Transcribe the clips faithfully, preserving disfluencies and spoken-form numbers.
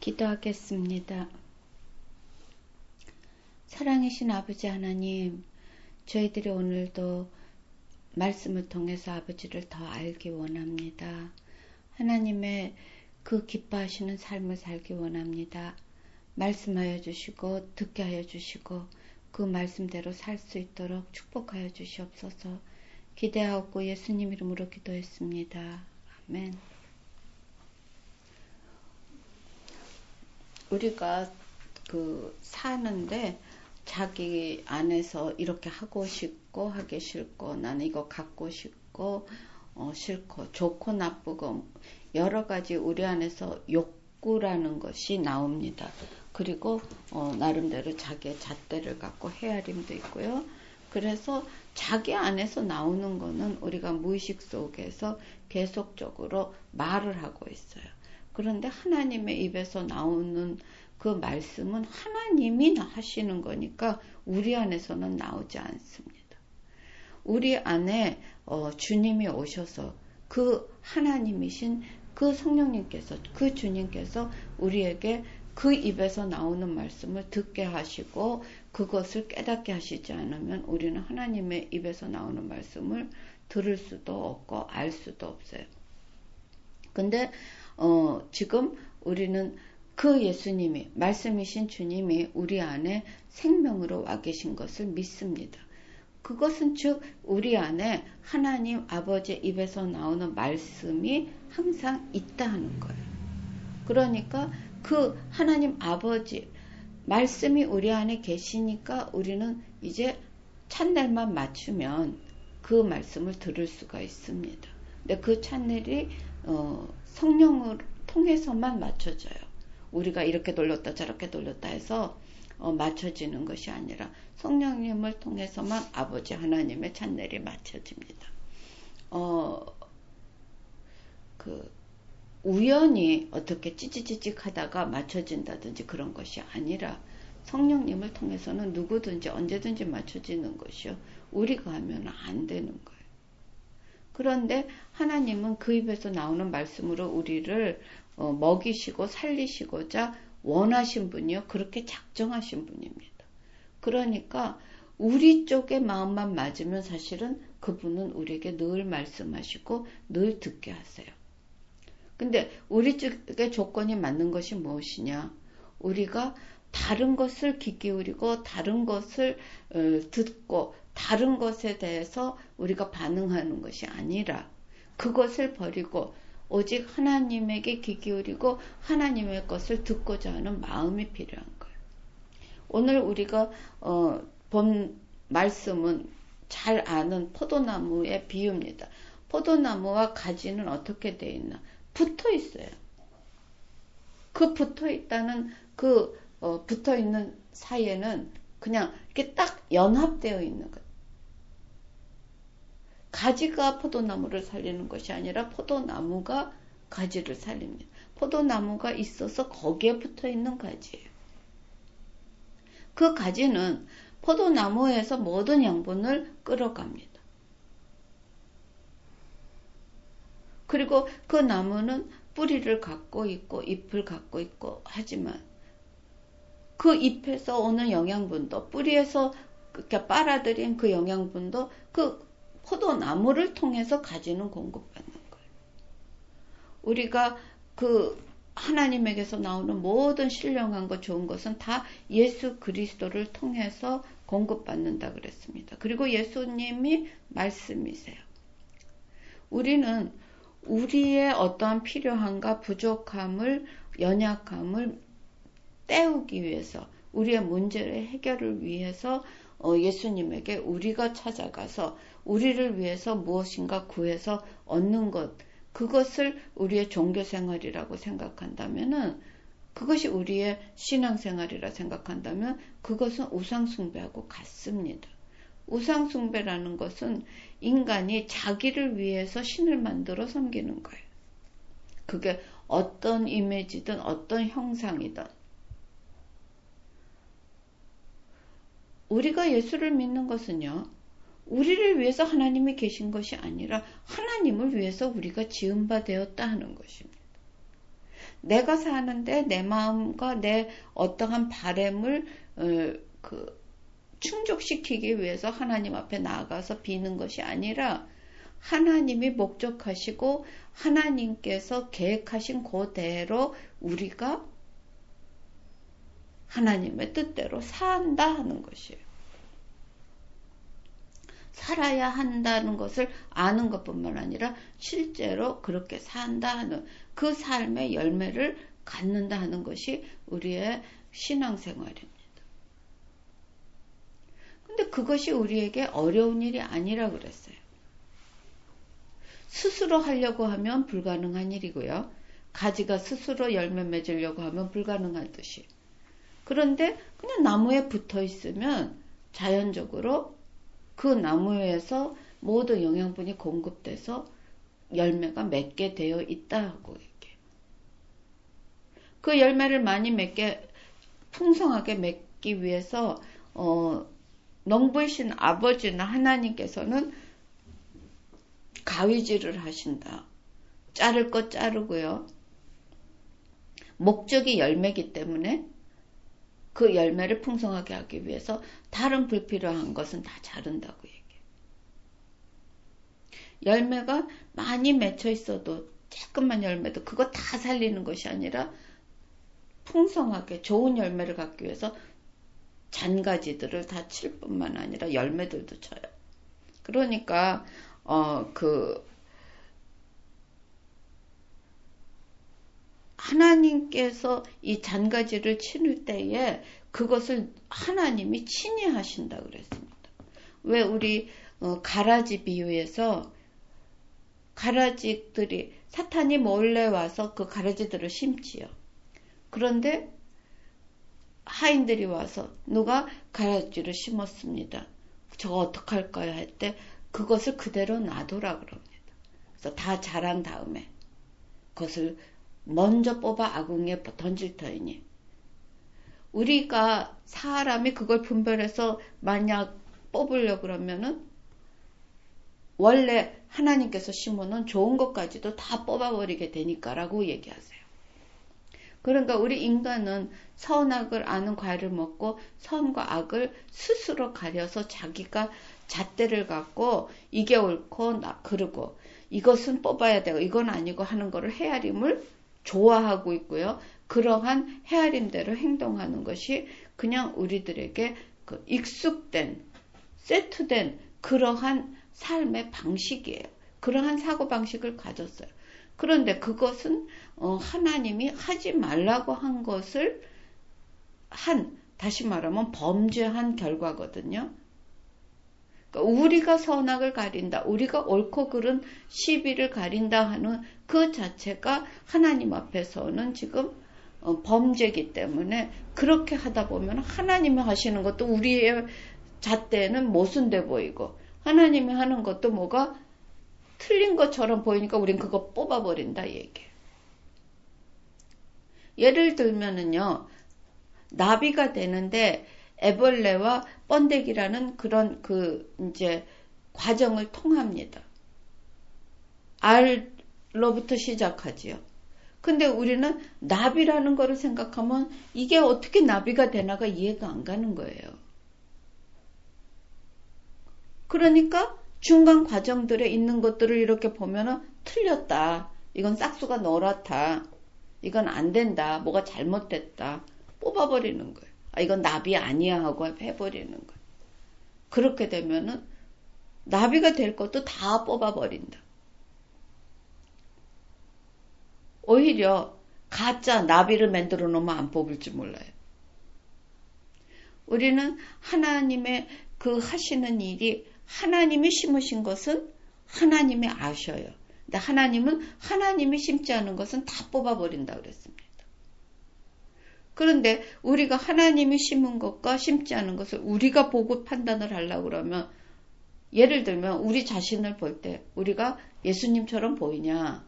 기도하겠습니다. 사랑이신 아버지 하나님, 저희들이 오늘도 말씀을 통해서 아버지를 더 알기 원합니다. 하나님의 그 기뻐하시는 삶을 살기 원합니다. 말씀하여 주시고 듣게 하여 주시고 그 말씀대로 살 수 있도록 축복하여 주시옵소서. 기대하옵고 예수님 이름으로 기도했습니다. 아멘. 우리가 그 사는데 자기 안에서 이렇게 하고 싶고 하기 싫고 나는 이거 갖고 싶고 어, 싫고 좋고 나쁘고 여러 가지 우리 안에서 욕구라는 것이 나옵니다. 그리고 어, 나름대로 자기의 잣대를 갖고 헤아림도 있고요. 그래서 자기 안에서 나오는 거는 우리가 무의식 속에서 계속적으로 말을 하고 있어요. 그런데 하나님의 입에서 나오는 그 말씀은 하나님이 하시는 거니까 우리 안에서는 나오지 않습니다. 우리 안에 어, 주님이 오셔서 그 하나님이신 그 성령님께서 그 주님께서 우리에게 그 입에서 나오는 말씀을 듣게 하시고 그것을 깨닫게 하시지 않으면 우리는 하나님의 입에서 나오는 말씀을 들을 수도 없고 알 수도 없어요. 근데 어, 지금 우리는 그 예수님이 말씀이신 주님이 우리 안에 생명으로 와 계신 것을 믿습니다. 그것은 즉 우리 안에 하나님 아버지의 입에서 나오는 말씀이 항상 있다 하는 거예요. 그러니까 그 하나님 아버지 말씀이 우리 안에 계시니까 우리는 이제 찬넬만 맞추면 그 말씀을 들을 수가 있습니다. 근데 그 찬넬이 어, 성령을 통해서만 맞춰져요. 우리가 이렇게 돌렸다 저렇게 돌렸다 해서 어, 맞춰지는 것이 아니라 성령님을 통해서만 아버지 하나님의 찬넬이 맞춰집니다. 어, 그 우연히 어떻게 찌찌찌찌 하다가 맞춰진다든지 그런 것이 아니라 성령님을 통해서는 누구든지 언제든지 맞춰지는 것이요. 우리가 하면 안 되는 거예요. 그런데 하나님은 그 입에서 나오는 말씀으로 우리를 어, 먹이시고 살리시고자 원하신 분이요. 그렇게 작정하신 분입니다. 그러니까 우리 쪽의 마음만 맞으면 사실은 그분은 우리에게 늘 말씀하시고 늘 듣게 하세요. 근데 우리 쪽의 조건이 맞는 것이 무엇이냐? 우리가 다른 것을 귀 기울이고 다른 것을 어, 듣고 다른 것에 대해서 우리가 반응하는 것이 아니라 그것을 버리고 오직 하나님에게 귀 기울이고 하나님의 것을 듣고자 하는 마음이 필요한 거예요. 오늘 우리가 어, 본 말씀은 잘 아는 포도나무의 비유입니다. 포도나무와 가지는 어떻게 되어 있나? 붙어 있어요. 그 붙어 있다는 그 어, 붙어 있는 사이에는 그냥 이렇게 딱 연합되어 있는 거예요. 가지가 포도나무를 살리는 것이 아니라 포도나무가 가지를 살립니다. 포도나무가 있어서 거기에 붙어 있는 가지예요. 그 가지는 포도나무에서 모든 양분을 끌어갑니다. 그리고 그 나무는 뿌리를 갖고 있고 잎을 갖고 있고 하지만 그 잎에서 오는 영양분도 뿌리에서 이렇게 빨아들인 그 영양분도 그 포도나무를 통해서 가지는 공급받는 거예요. 우리가 그 하나님에게서 나오는 모든 신령한 것 좋은 것은 다 예수 그리스도를 통해서 공급받는다 그랬습니다. 그리고 예수님이 말씀이세요. 우리는 우리의 어떠한 필요함과 부족함을 연약함을 때우기 위해서 우리의 문제의 해결을 위해서 어, 예수님에게 우리가 찾아가서 우리를 위해서 무엇인가 구해서 얻는 것 그것을 우리의 종교생활이라고 생각한다면은 그것이 우리의 신앙생활이라 생각한다면 그것은 우상숭배하고 같습니다. 우상숭배라는 것은 인간이 자기를 위해서 신을 만들어 섬기는 거예요. 그게 어떤 이미지든 어떤 형상이든 우리가 예수를 믿는 것은요. 우리를 위해서 하나님이 계신 것이 아니라 하나님을 위해서 우리가 지은 바 되었다 하는 것입니다. 내가 사는데 내 마음과 내 어떠한 바램을 어, 그 충족시키기 위해서 하나님 앞에 나아가서 비는 것이 아니라 하나님이 목적하시고 하나님께서 계획하신 그대로 우리가 하나님의 뜻대로 산다 하는 것이에요. 살아야 한다는 것을 아는 것뿐만 아니라 실제로 그렇게 산다 하는 그 삶의 열매를 갖는다 하는 것이 우리의 신앙생활입니다. 근데 그것이 우리에게 어려운 일이 아니라 그랬어요. 스스로 하려고 하면 불가능한 일이고요. 가지가 스스로 열매 맺으려고 하면 불가능한 듯이. 그런데 그냥 나무에 붙어 있으면 자연적으로 그 나무에서 모든 영양분이 공급돼서 열매가 맺게 되어 있다고 얘기해요. 그 열매를 많이 맺게 풍성하게 맺기 위해서 어, 농부이신 아버지나 하나님께서는 가위질을 하신다. 자를 것 자르고요. 목적이 열매이기 때문에 그 열매를 풍성하게 하기 위해서 다른 불필요한 것은 다 자른다고 얘기해요. 열매가 많이 맺혀 있어도 조금만 열매도 그거 다 살리는 것이 아니라 풍성하게 좋은 열매를 갖기 위해서 잔가지들을 다 칠 뿐만 아니라 열매들도 쳐요. 그러니까 어, 그 하나님께서 이 잔가지를 치는 때에 그것을 하나님이 친히 하신다 그랬습니다. 왜 우리 어, 가라지 비유에서 가라지들이 사탄이 몰래 와서 그 가라지들을 심지요. 그런데 하인들이 와서 누가 가라지를 심었습니다. 저거 어떡할까요? 할 때 그것을 그대로 놔두라 그럽니다. 그래서 다 자란 다음에 그것을 먼저 뽑아 아궁이에 던질 터이니 우리가 사람이 그걸 분별해서 만약 뽑으려고 그러면은 원래 하나님께서 심어놓은 좋은 것까지도 다 뽑아버리게 되니까라고 얘기하세요. 그러니까 우리 인간은 선악을 아는 과일을 먹고 선과 악을 스스로 가려서 자기가 잣대를 갖고 이게 옳고 나 그러고 이것은 뽑아야 되고 이건 아니고 하는 거를 헤아림을 좋아하고 있고요. 그러한 헤아림대로 행동하는 것이 그냥 우리들에게 그 익숙된 세트된 그러한 삶의 방식이에요. 그러한 사고방식을 가졌어요. 그런데 그것은 어, 하나님이 하지 말라고 한 것을 한, 다시 말하면 범죄한 결과거든요. 그러니까 우리가 선악을 가린다, 우리가 옳고 그른 시비를 가린다 하는 그 자체가 하나님 앞에서는 지금 어, 범죄이기 때문에 그렇게 하다 보면 하나님이 하시는 것도 우리의 잣대는 모순돼 보이고 하나님이 하는 것도 뭐가 틀린 것처럼 보이니까 우린 그거 뽑아버린다 얘기예요. 예를 들면은요, 나비가 되는데 애벌레와 번데기라는 그런 그 이제 과정을 통합니다. 알로부터 시작하지요. 근데 우리는 나비라는 거를 생각하면 이게 어떻게 나비가 되나가 이해가 안 가는 거예요. 그러니까 중간 과정들에 있는 것들을 이렇게 보면은 틀렸다. 이건 싹수가 노랗다. 이건 안 된다. 뭐가 잘못됐다. 뽑아버리는 거예요. 아, 이건 나비 아니야 하고 해버리는 거예요. 그렇게 되면은 나비가 될 것도 다 뽑아버린다. 오히려 가짜 나비를 만들어 놓으면 안 뽑을지 몰라요. 우리는 하나님의 그 하시는 일이 하나님이 심으신 것은 하나님이 아셔요. 근데 하나님은 하나님이 심지 않은 것은 다 뽑아버린다 그랬습니다. 그런데 우리가 하나님이 심은 것과 심지 않은 것을 우리가 보고 판단을 하려고 그러면 예를 들면 우리 자신을 볼 때 우리가 예수님처럼 보이냐?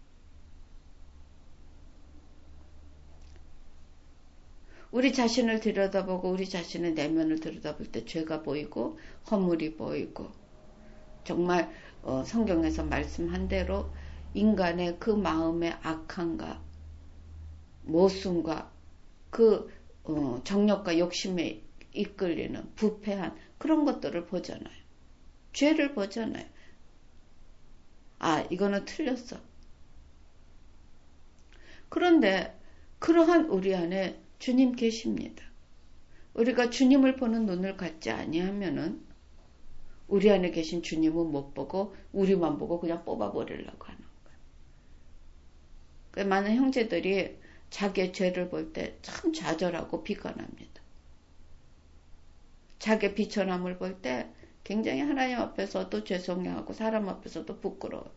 우리 자신을 들여다보고 우리 자신의 내면을 들여다볼 때 죄가 보이고 허물이 보이고 정말 어, 성경에서 말씀한 대로 인간의 그 마음의 악함과 모순과 그 어, 정욕과 욕심에 이끌리는 부패한 그런 것들을 보잖아요. 죄를 보잖아요. 아, 이거는 틀렸어. 그런데 그러한 우리 안에 주님 계십니다. 우리가 주님을 보는 눈을 갖지 아니하면은 우리 안에 계신 주님은 못 보고 우리만 보고 그냥 뽑아버리려고 하는 거예요. 많은 형제들이 자기의 죄를 볼 때 참 좌절하고 비관합니다. 자기의 비천함을 볼 때 굉장히 하나님 앞에서도 죄송해하고 사람 앞에서도 부끄러워요.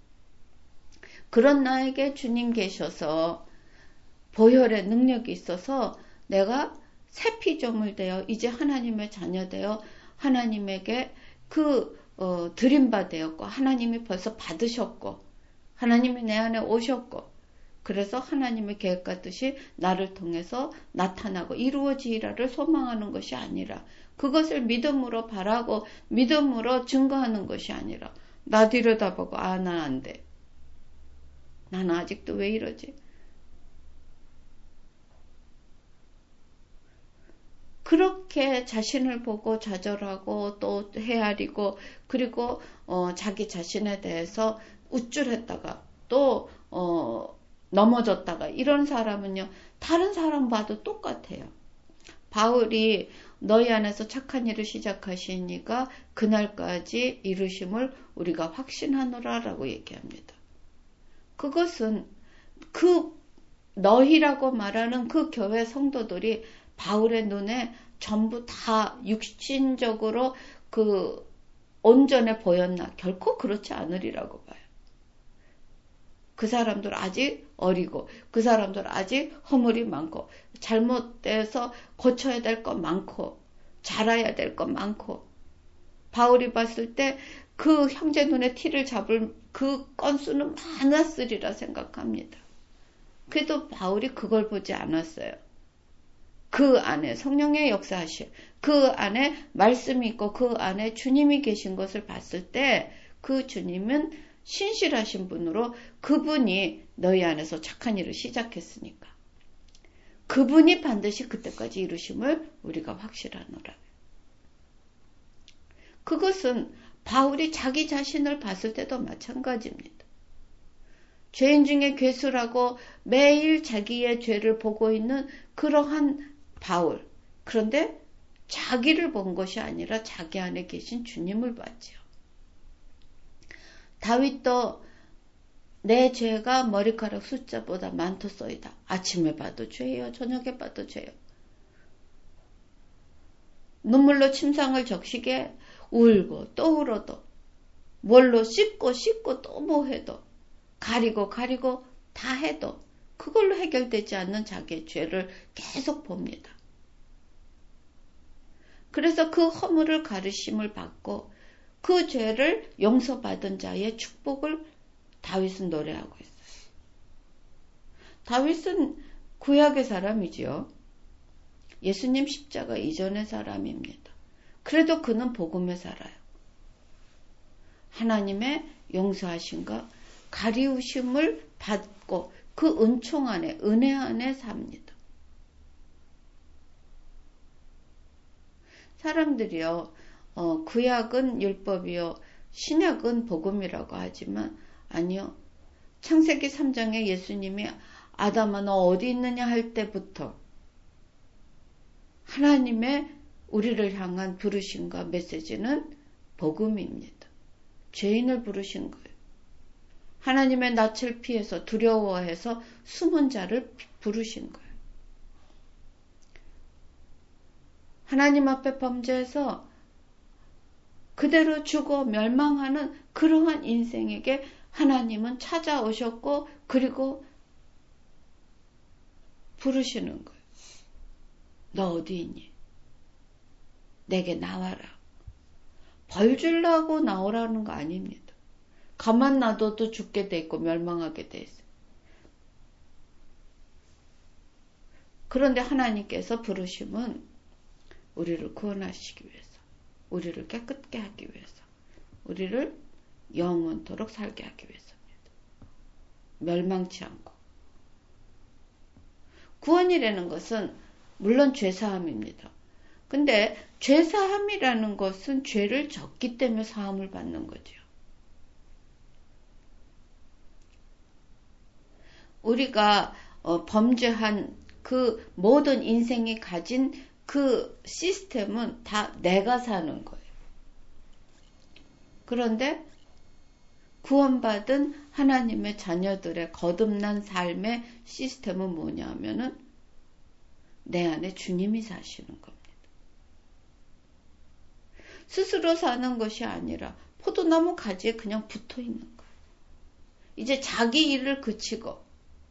그런 나에게 주님 계셔서 보혈의 능력이 있어서 내가 새 피조물 되어 이제 하나님의 자녀 되어 하나님에게 그 어, 드림바 되었고 하나님이 벌써 받으셨고 하나님이 내 안에 오셨고 그래서 하나님의 계획과 뜻이 나를 통해서 나타나고 이루어지리라를 소망하는 것이 아니라 그것을 믿음으로 바라고 믿음으로 증거하는 것이 아니라 나 들여다보고 아, 난 안 돼. 나는 아직도 왜 이러지? 그렇게 자신을 보고 좌절하고 또 헤아리고 그리고 어, 자기 자신에 대해서 우쭐했다가 또 어, 넘어졌다가 이런 사람은요 다른 사람 봐도 똑같아요. 바울이 너희 안에서 착한 일을 시작하시니까 그날까지 이루심을 우리가 확신하노라라고 얘기합니다. 그것은 그 너희라고 말하는 그 교회 성도들이 바울의 눈에 전부 다 육신적으로 그 온전해 보였나? 결코 그렇지 않으리라고 봐요. 그 사람들 아직 어리고 그 사람들 아직 허물이 많고 잘못돼서 고쳐야 될 것 많고 잘해야 될 것 많고 바울이 봤을 때 그 형제 눈에 티를 잡을 그 건수는 많았으리라 생각합니다. 그래도 바울이 그걸 보지 않았어요. 그 안에 성령의 역사하시, 그 안에 말씀이 있고 그 안에 주님이 계신 것을 봤을 때 그 주님은 신실하신 분으로 그분이 너희 안에서 착한 일을 시작했으니까 그분이 반드시 그때까지 이루심을 우리가 확실하노라. 그것은 바울이 자기 자신을 봤을 때도 마찬가지입니다. 죄인 중에 괴수라고 매일 자기의 죄를 보고 있는 그러한 바울. 그런데 자기를 본 것이 아니라 자기 안에 계신 주님을 봤지요. 다윗도 내 죄가 머리카락 숫자보다 많도소이다. 아침에 봐도 죄요, 저녁에 봐도 죄요. 눈물로 침상을 적시게 울고 또 울어도 뭘로 씻고 씻고 또 뭐 해도 가리고 가리고 다 해도 그걸로 해결되지 않는 자기의 죄를 계속 봅니다. 그래서 그 허물을 가르심을 받고 그 죄를 용서받은 자의 축복을 다윗은 노래하고 있어요. 다윗은 구약의 사람이지요. 예수님 십자가 이전의 사람입니다. 그래도 그는 복음에 살아요. 하나님의 용서하심과 가리우심을 받고 그 은총 안에 은혜 안에 삽니다. 사람들이요 어, 구약은 율법이요 신약은 복음이라고 하지만 아니요 창세기 삼 장에 예수님이 아담아 너 어디 있느냐 할 때부터 하나님의 우리를 향한 부르심과 메시지는 복음입니다. 죄인을 부르신 거예요. 하나님의 낯을 피해서 두려워해서 숨은 자를 부르신 거예요. 하나님 앞에 범죄해서 그대로 죽어 멸망하는 그러한 인생에게 하나님은 찾아오셨고 그리고 부르시는 거예요. 너 어디 있니? 내게 나와라. 벌 주려고 나오라는 거 아닙니다. 가만 놔둬도 죽게 돼 있고 멸망하게 돼 있어요. 그런데 하나님께서 부르심은 우리를 구원하시기 위해서, 우리를 깨끗게 하기 위해서, 우리를 영원토록 살게 하기 위해서입니다. 멸망치 않고. 구원이라는 것은 물론 죄사함입니다. 근데 죄사함이라는 것은 죄를 졌기 때문에 사함을 받는 거죠. 우리가 어, 범죄한 그 모든 인생이 가진 그 시스템은 다 내가 사는 거예요. 그런데 구원받은 하나님의 자녀들의 거듭난 삶의 시스템은 뭐냐 하면은 내 안에 주님이 사시는 겁니다. 스스로 사는 것이 아니라 포도나무 가지에 그냥 붙어 있는 거예요. 이제 자기 일을 그치고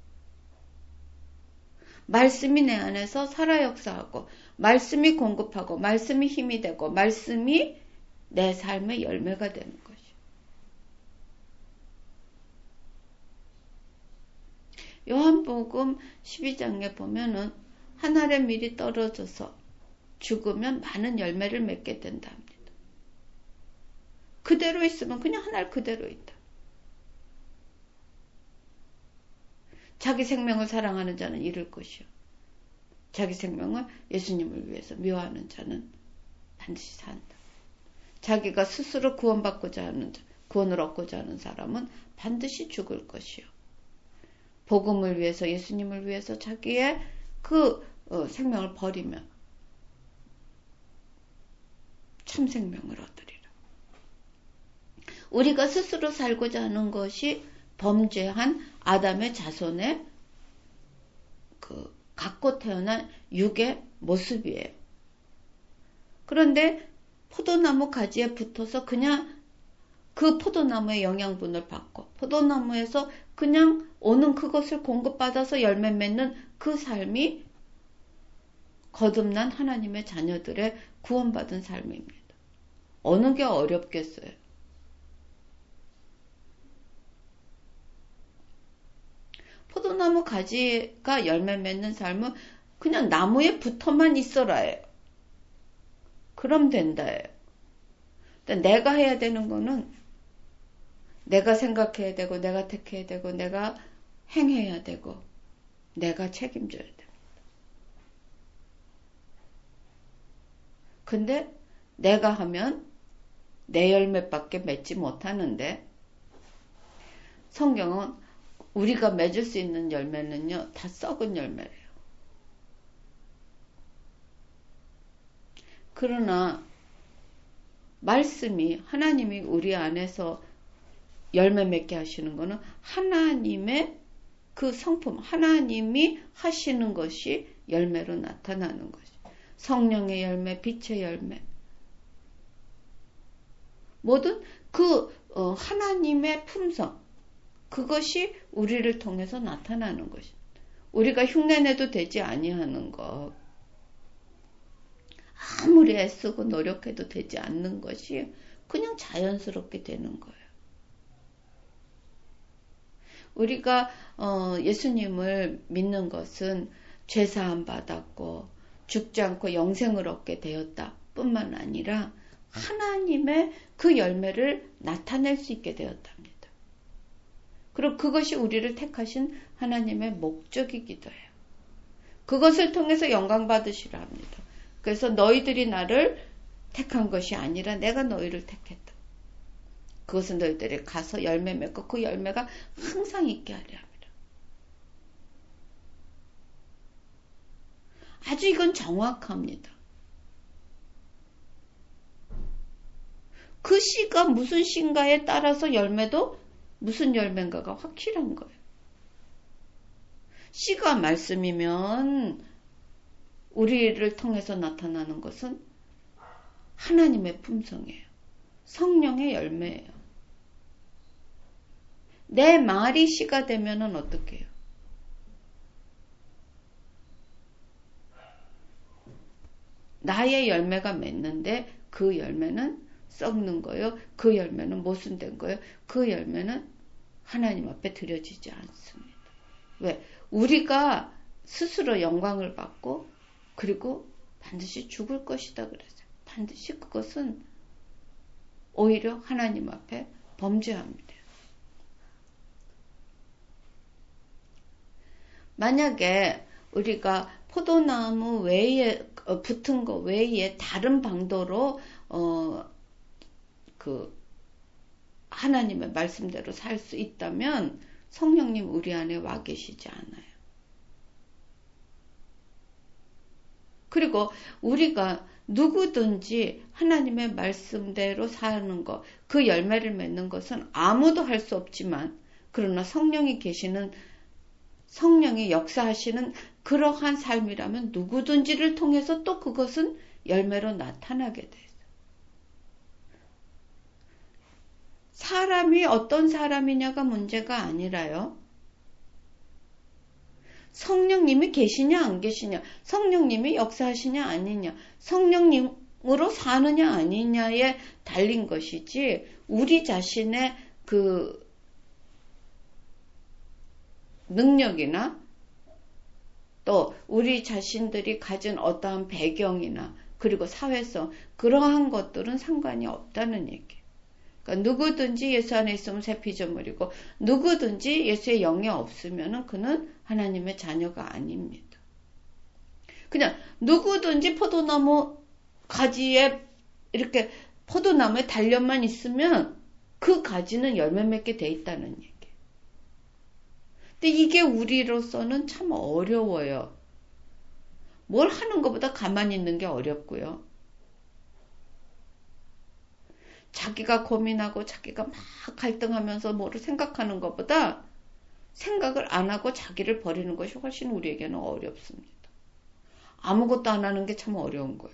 말씀이 내 안에서 살아 역사하고 말씀이 공급하고 말씀이 힘이 되고 말씀이 내 삶의 열매가 되는 것이요. 요한복음 십이 장에 보면은 한 알의 밀이 떨어져서 죽으면 많은 열매를 맺게 된다 합니다. 그대로 있으면 그냥 한 알 그대로 있다. 자기 생명을 사랑하는 자는 잃을 것이요. 자기 생명을 예수님을 위해서 미워하는 자는 반드시 산다. 자기가 스스로 구원받고자 하는 자, 구원을 얻고자 하는 사람은 반드시 죽을 것이요. 복음을 위해서 예수님을 위해서 자기의 그 어, 생명을 버리면 참 생명을 얻으리라. 우리가 스스로 살고자 하는 것이 범죄한 아담의 자손의 그 갖고 태어난 육의 모습이에요. 그런데 포도나무 가지에 붙어서 그냥 그 포도나무의 영양분을 받고 포도나무에서 그냥 오는 그것을 공급받아서 열매 맺는 그 삶이 거듭난 하나님의 자녀들의 구원받은 삶입니다. 어느 게 어렵겠어요? 포도나무 가지가 열매 맺는 삶은 그냥 나무에 붙어만 있어라예요. 그럼 된다예요. 내가 해야 되는 거는 내가 생각해야 되고 내가 택해야 되고 내가 행해야 되고 내가 책임져야 됩니다. 근데 내가 하면 내 열매밖에 맺지 못하는데 성경은 우리가 맺을 수 있는 열매는요, 다 썩은 열매래요. 그러나 말씀이 하나님이 우리 안에서 열매 맺게 하시는 것은 하나님의 그 성품, 하나님이 하시는 것이 열매로 나타나는 것이. 성령의 열매, 빛의 열매. 모든 그 어, 하나님의 품성, 그것이 우리를 통해서 나타나는 것입니다. 우리가 흉내내도 되지 아니하는 것, 아무리 애쓰고 노력해도 되지 않는 것이 그냥 자연스럽게 되는 거예요. 우리가 어, 예수님을 믿는 것은 죄사함 받았고 죽지 않고 영생을 얻게 되었다 뿐만 아니라 하나님의 그 열매를 나타낼 수 있게 되었답니다. 그리고 그것이 우리를 택하신 하나님의 목적이기도 해요. 그것을 통해서 영광 받으시라 합니다. 그래서 너희들이 나를 택한 것이 아니라 내가 너희를 택했다. 그것은 너희들이 가서 열매 맺고 그 열매가 항상 있게 하려 합니다. 아주 이건 정확합니다. 그 씨가 무슨 씨인가에 따라서 열매도 무슨 열매인가가 확실한 거예요. 씨가 말씀이면 우리를 통해서 나타나는 것은 하나님의 품성이에요. 성령의 열매예요. 내 말이 씨가 되면은 어떻게 해요? 나의 열매가 맺는데 그 열매는 썩는 거예요. 그 열매는 모순된 거예요. 그 열매는 하나님 앞에 드려지지 않습니다. 왜? 우리가 스스로 영광을 받고 그리고 반드시 죽을 것이다 그랬어요. 반드시 그것은 오히려 하나님 앞에 범죄합니다. 만약에 우리가 포도나무 외에 어, 붙은 거 외에 다른 방도로 어, 그 하나님의 말씀대로 살 수 있다면 성령님 우리 안에 와 계시지 않아요. 그리고 우리가 누구든지 하나님의 말씀대로 사는 것, 그 열매를 맺는 것은 아무도 할 수 없지만, 그러나 성령이 계시는, 성령이 역사하시는 그러한 삶이라면 누구든지를 통해서 또 그것은 열매로 나타나게 돼요. 사람이 어떤 사람이냐가 문제가 아니라요. 성령님이 계시냐 안 계시냐, 성령님이 역사하시냐 아니냐, 성령님으로 사느냐 아니냐에 달린 것이지, 우리 자신의 그 능력이나 또 우리 자신들이 가진 어떠한 배경이나 그리고 사회성, 그러한 것들은 상관이 없다는 얘기예요. 그러니까 누구든지 예수 안에 있으면 새 피조물이고, 누구든지 예수의 영이 없으면 그는 하나님의 자녀가 아닙니다. 그냥 누구든지 포도나무 가지에 이렇게 포도나무에 달려만 있으면 그 가지는 열매 맺게 돼 있다는 얘기예요. 근데 이게 우리로서는 참 어려워요. 뭘 하는 것보다 가만히 있는 게 어렵고요. 자기가 고민하고 자기가 막 갈등하면서 뭐를 생각하는 것보다 생각을 안 하고 자기를 버리는 것이 훨씬 우리에게는 어렵습니다. 아무것도 안 하는 게 참 어려운 거예요.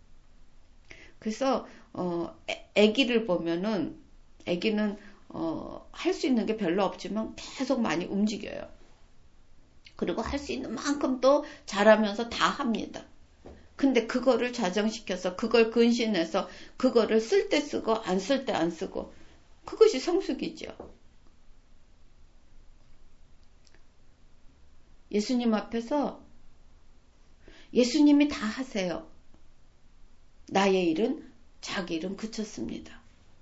그래서 어, 아기를 보면은 아기는 어, 할 수 있는 게 별로 없지만 계속 많이 움직여요. 그리고 할 수 있는 만큼 또 잘하면서 다 합니다. 근데 그거를 자정시켜서 그걸 근신해서 그거를 쓸 때 쓰고 안 쓸 때 안 쓰고, 그것이 성숙이죠. 예수님 앞에서 예수님이 다 하세요. 나의 일은 자기 일은 그쳤습니다.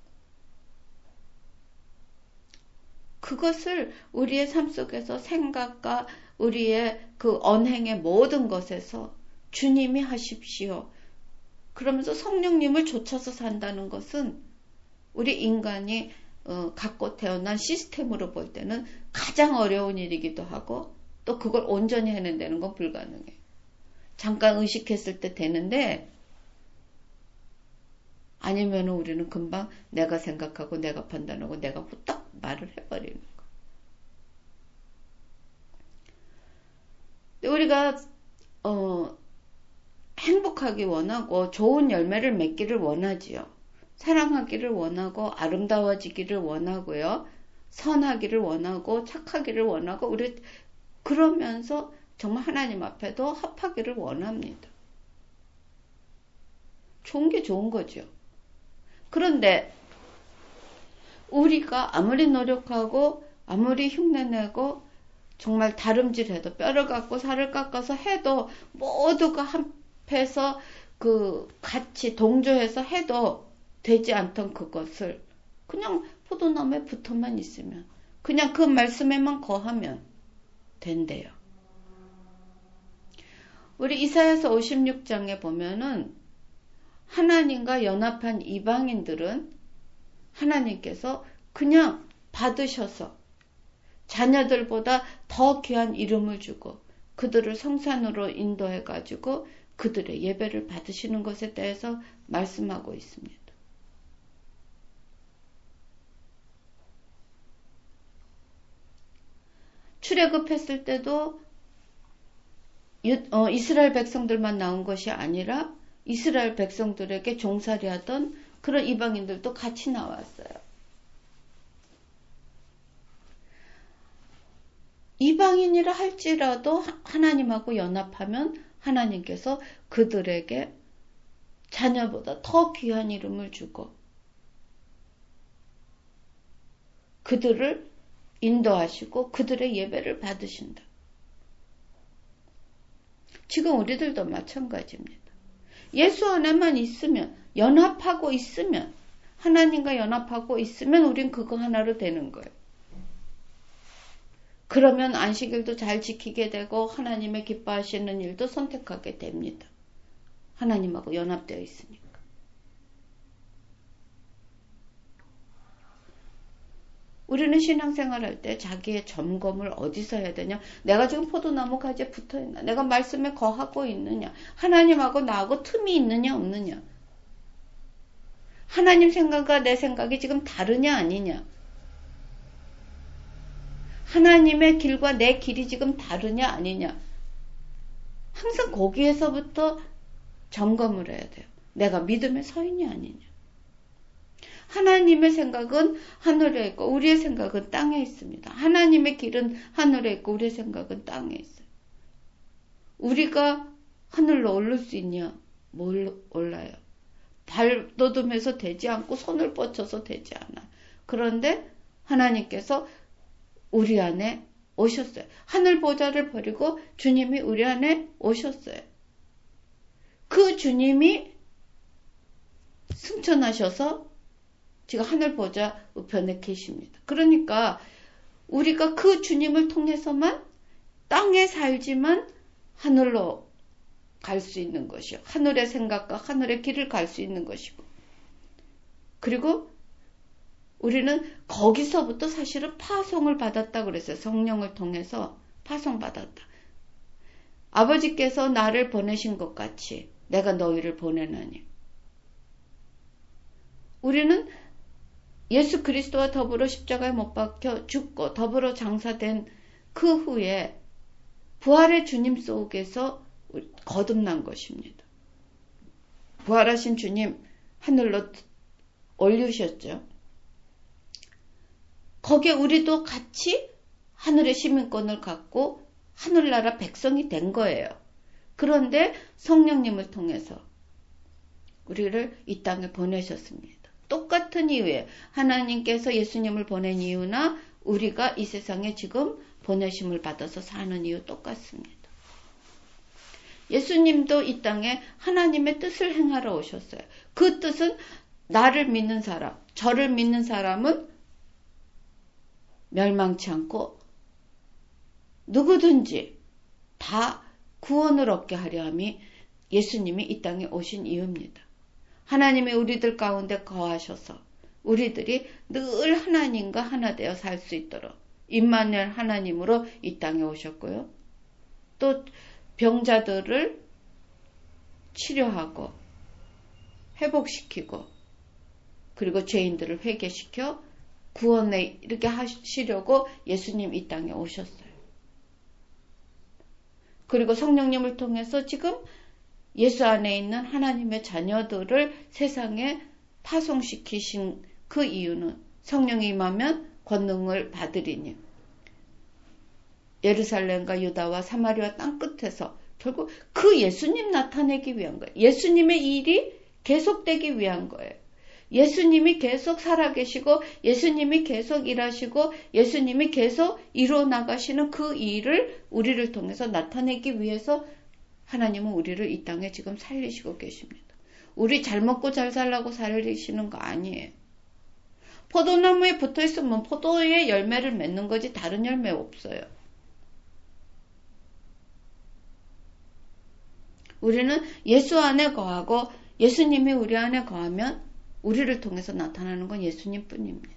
그것을 우리의 삶 속에서 생각과 우리의 그 언행의 모든 것에서 주님이 하십시오. 그러면서 성령님을 좇아서 산다는 것은 우리 인간이 어, 갖고 태어난 시스템으로 볼 때는 가장 어려운 일이기도 하고, 또 그걸 온전히 해낸다는 건 불가능해요. 잠깐 의식했을 때 되는데, 아니면 우리는 금방 내가 생각하고 내가 판단하고 내가 후딱 말을 해버리는 거. 근데 우리가 어, 행복하기 원하고 좋은 열매를 맺기를 원하지요. 사랑하기를 원하고 아름다워지기를 원하고요. 선하기를 원하고 착하기를 원하고, 우리 그러면서 정말 하나님 앞에도 합하기를 원합니다. 좋은 게 좋은 거죠. 그런데 우리가 아무리 노력하고 아무리 흉내내고 정말 다름질해도, 뼈를 깎고 살을 깎아서 해도, 모두가 합해서 그 같이 동조해서 해도 되지 않던 그것을 그냥 포도나무에 붙어만 있으면, 그냥 그 말씀에만 거하면 된대요. 우리 이사야서 오십육 장에 보면은 하나님과 연합한 이방인들은 하나님께서 그냥 받으셔서 자녀들보다 더 귀한 이름을 주고 그들을 성산으로 인도해가지고 그들의 예배를 받으시는 것에 대해서 말씀하고 있습니다. 출애굽했을 때도 이스라엘 백성들만 나온 것이 아니라 이스라엘 백성들에게 종살이 하던 그런 이방인들도 같이 나왔어요. 이방인이라 할지라도 하나님하고 연합하면 하나님께서 그들에게 자녀보다 더 귀한 이름을 주고 그들을 인도하시고 그들의 예배를 받으신다. 지금 우리들도 마찬가지입니다. 예수 안에만 있으면, 연합하고 있으면, 하나님과 연합하고 있으면 우린 그거 하나로 되는 거예요. 그러면 안식일도 잘 지키게 되고 하나님의 기뻐하시는 일도 선택하게 됩니다. 하나님하고 연합되어 있으니까. 우리는 신앙생활 할 때 자기의 점검을 어디서 해야 되냐? 내가 지금 포도나무 가지에 붙어있나? 내가 말씀에 거하고 있느냐? 하나님하고 나하고 틈이 있느냐 없느냐? 하나님 생각과 내 생각이 지금 다르냐 아니냐? 하나님의 길과 내 길이 지금 다르냐 아니냐? 항상 거기에서부터 점검을 해야 돼요. 내가 믿음에 서 있냐 아니냐? 하나님의 생각은 하늘에 있고 우리의 생각은 땅에 있습니다. 하나님의 길은 하늘에 있고 우리의 생각은 땅에 있어요. 우리가 하늘로 오를 수 있냐? 못 올라요. 발돋움해서 되지 않고 손을 뻗쳐서 되지 않아. 그런데 하나님께서 우리 안에 오셨어요. 하늘 보좌를 버리고 주님이 우리 안에 오셨어요. 그 주님이 승천하셔서 지금 하늘 보좌 우편에 계십니다. 그러니까 우리가 그 주님을 통해서만 땅에 살지만 하늘로 갈 수 있는 것이요. 하늘의 생각과 하늘의 길을 갈 수 있는 것이고. 그리고 우리는 거기서부터 사실은 파송을 받았다 그랬어요. 성령을 통해서 파송받았다. 아버지께서 나를 보내신 것 같이 내가 너희를 보내나니. 우리는 예수 그리스도와 더불어 십자가에 못 박혀 죽고 더불어 장사된 그 후에 부활의 주님 속에서 거듭난 것입니다. 부활하신 주님 하늘로 올리셨죠. 거기에 우리도 같이 하늘의 시민권을 갖고 하늘나라 백성이 된 거예요. 그런데 성령님을 통해서 우리를 이 땅에 보내셨습니다. 똑같은 이유에 하나님께서 예수님을 보낸 이유나 우리가 이 세상에 지금 보내심을 받아서 사는 이유 똑같습니다. 예수님도 이 땅에 하나님의 뜻을 행하러 오셨어요. 그 뜻은 나를 믿는 사람, 저를 믿는 사람은 멸망치 않고 누구든지 다 구원을 얻게 하려 함이 예수님이 이 땅에 오신 이유입니다. 하나님이 우리들 가운데 거하셔서 우리들이 늘 하나님과 하나 되어 살 수 있도록 임마누엘 하나님으로 이 땅에 오셨고요. 또 병자들을 치료하고 회복시키고 그리고 죄인들을 회개시켜 구원에 이렇게 하시려고 예수님 이 땅에 오셨어요. 그리고 성령님을 통해서 지금 예수 안에 있는 하나님의 자녀들을 세상에 파송시키신 그 이유는 성령이 임하면 권능을 받으리니 예루살렘과 유다와 사마리아 땅끝에서 결국 그 예수님 나타내기 위한 거예요. 예수님의 일이 계속되기 위한 거예요. 예수님이 계속 살아계시고 예수님이 계속 일하시고 예수님이 계속 이루어 나가시는 그 일을 우리를 통해서 나타내기 위해서 하나님은 우리를 이 땅에 지금 살리시고 계십니다. 우리 잘 먹고 잘 살라고 살리시는 거 아니에요. 포도나무에 붙어있으면 포도의 열매를 맺는 거지 다른 열매 없어요. 우리는 예수 안에 거하고 예수님이 우리 안에 거하면 우리를 통해서 나타나는 건 예수님 뿐입니다.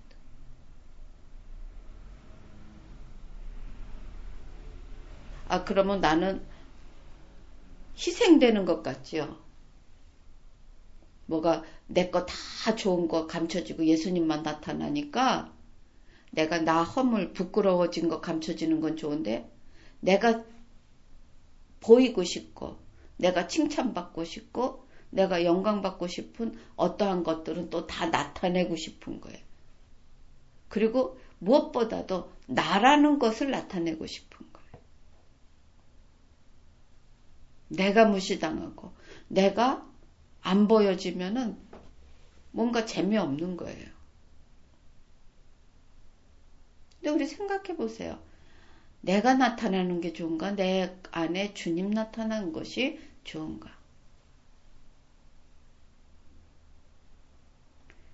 아, 그러면 나는 희생되는 것 같지요? 뭐가 내 거 다 좋은 거 감춰지고 예수님만 나타나니까 내가 나 허물 부끄러워진 거 감춰지는 건 좋은데 내가 보이고 싶고 내가 칭찬받고 싶고 내가 영광받고 싶은 어떠한 것들은 또 다 나타내고 싶은 거예요. 그리고 무엇보다도 나라는 것을 나타내고 싶은 거예요. 내가 무시당하고 내가 안 보여지면은 뭔가 재미없는 거예요. 근데 우리 생각해 보세요. 내가 나타나는 게 좋은가? 내 안에 주님 나타나는 것이 좋은가?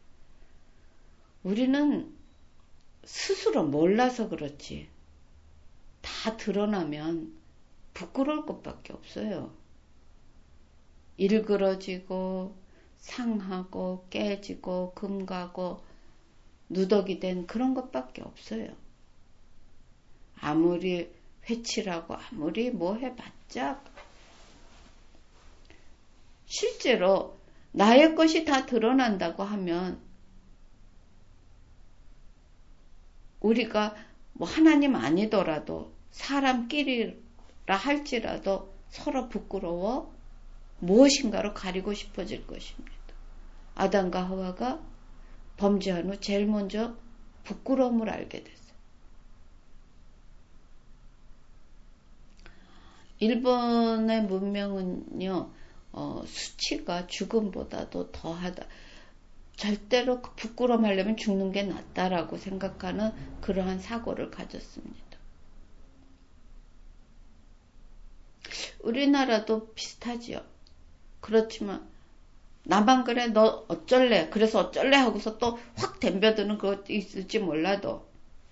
우리는 스스로 몰라서 그렇지. 다 드러나면 부끄러울 것밖에 없어요. 일그러지고 상하고 깨지고 금가고 누더기 된 그런 것밖에 없어요. 아무리 회치라고 아무리 뭐 해봤자 실제로 나의 것이 다 드러난다고 하면 우리가 뭐 하나님 아니더라도 사람끼리라 할지라도 서로 부끄러워 무엇인가로 가리고 싶어질 것입니다. 아담과 하와가 범죄한 후 제일 먼저 부끄러움을 알게 됐어요. 일본의 문명은요, 어, 수치가 죽음보다도 더하다. 절대로 그 부끄러움 하려면 죽는 게 낫다라고 생각하는 그러한 사고를 가졌습니다. 우리나라도 비슷하지요. 그렇지만 나만 그래 너 어쩔래 그래서 어쩔래 하고서 또 확 덤벼드는 것도 있을지 몰라도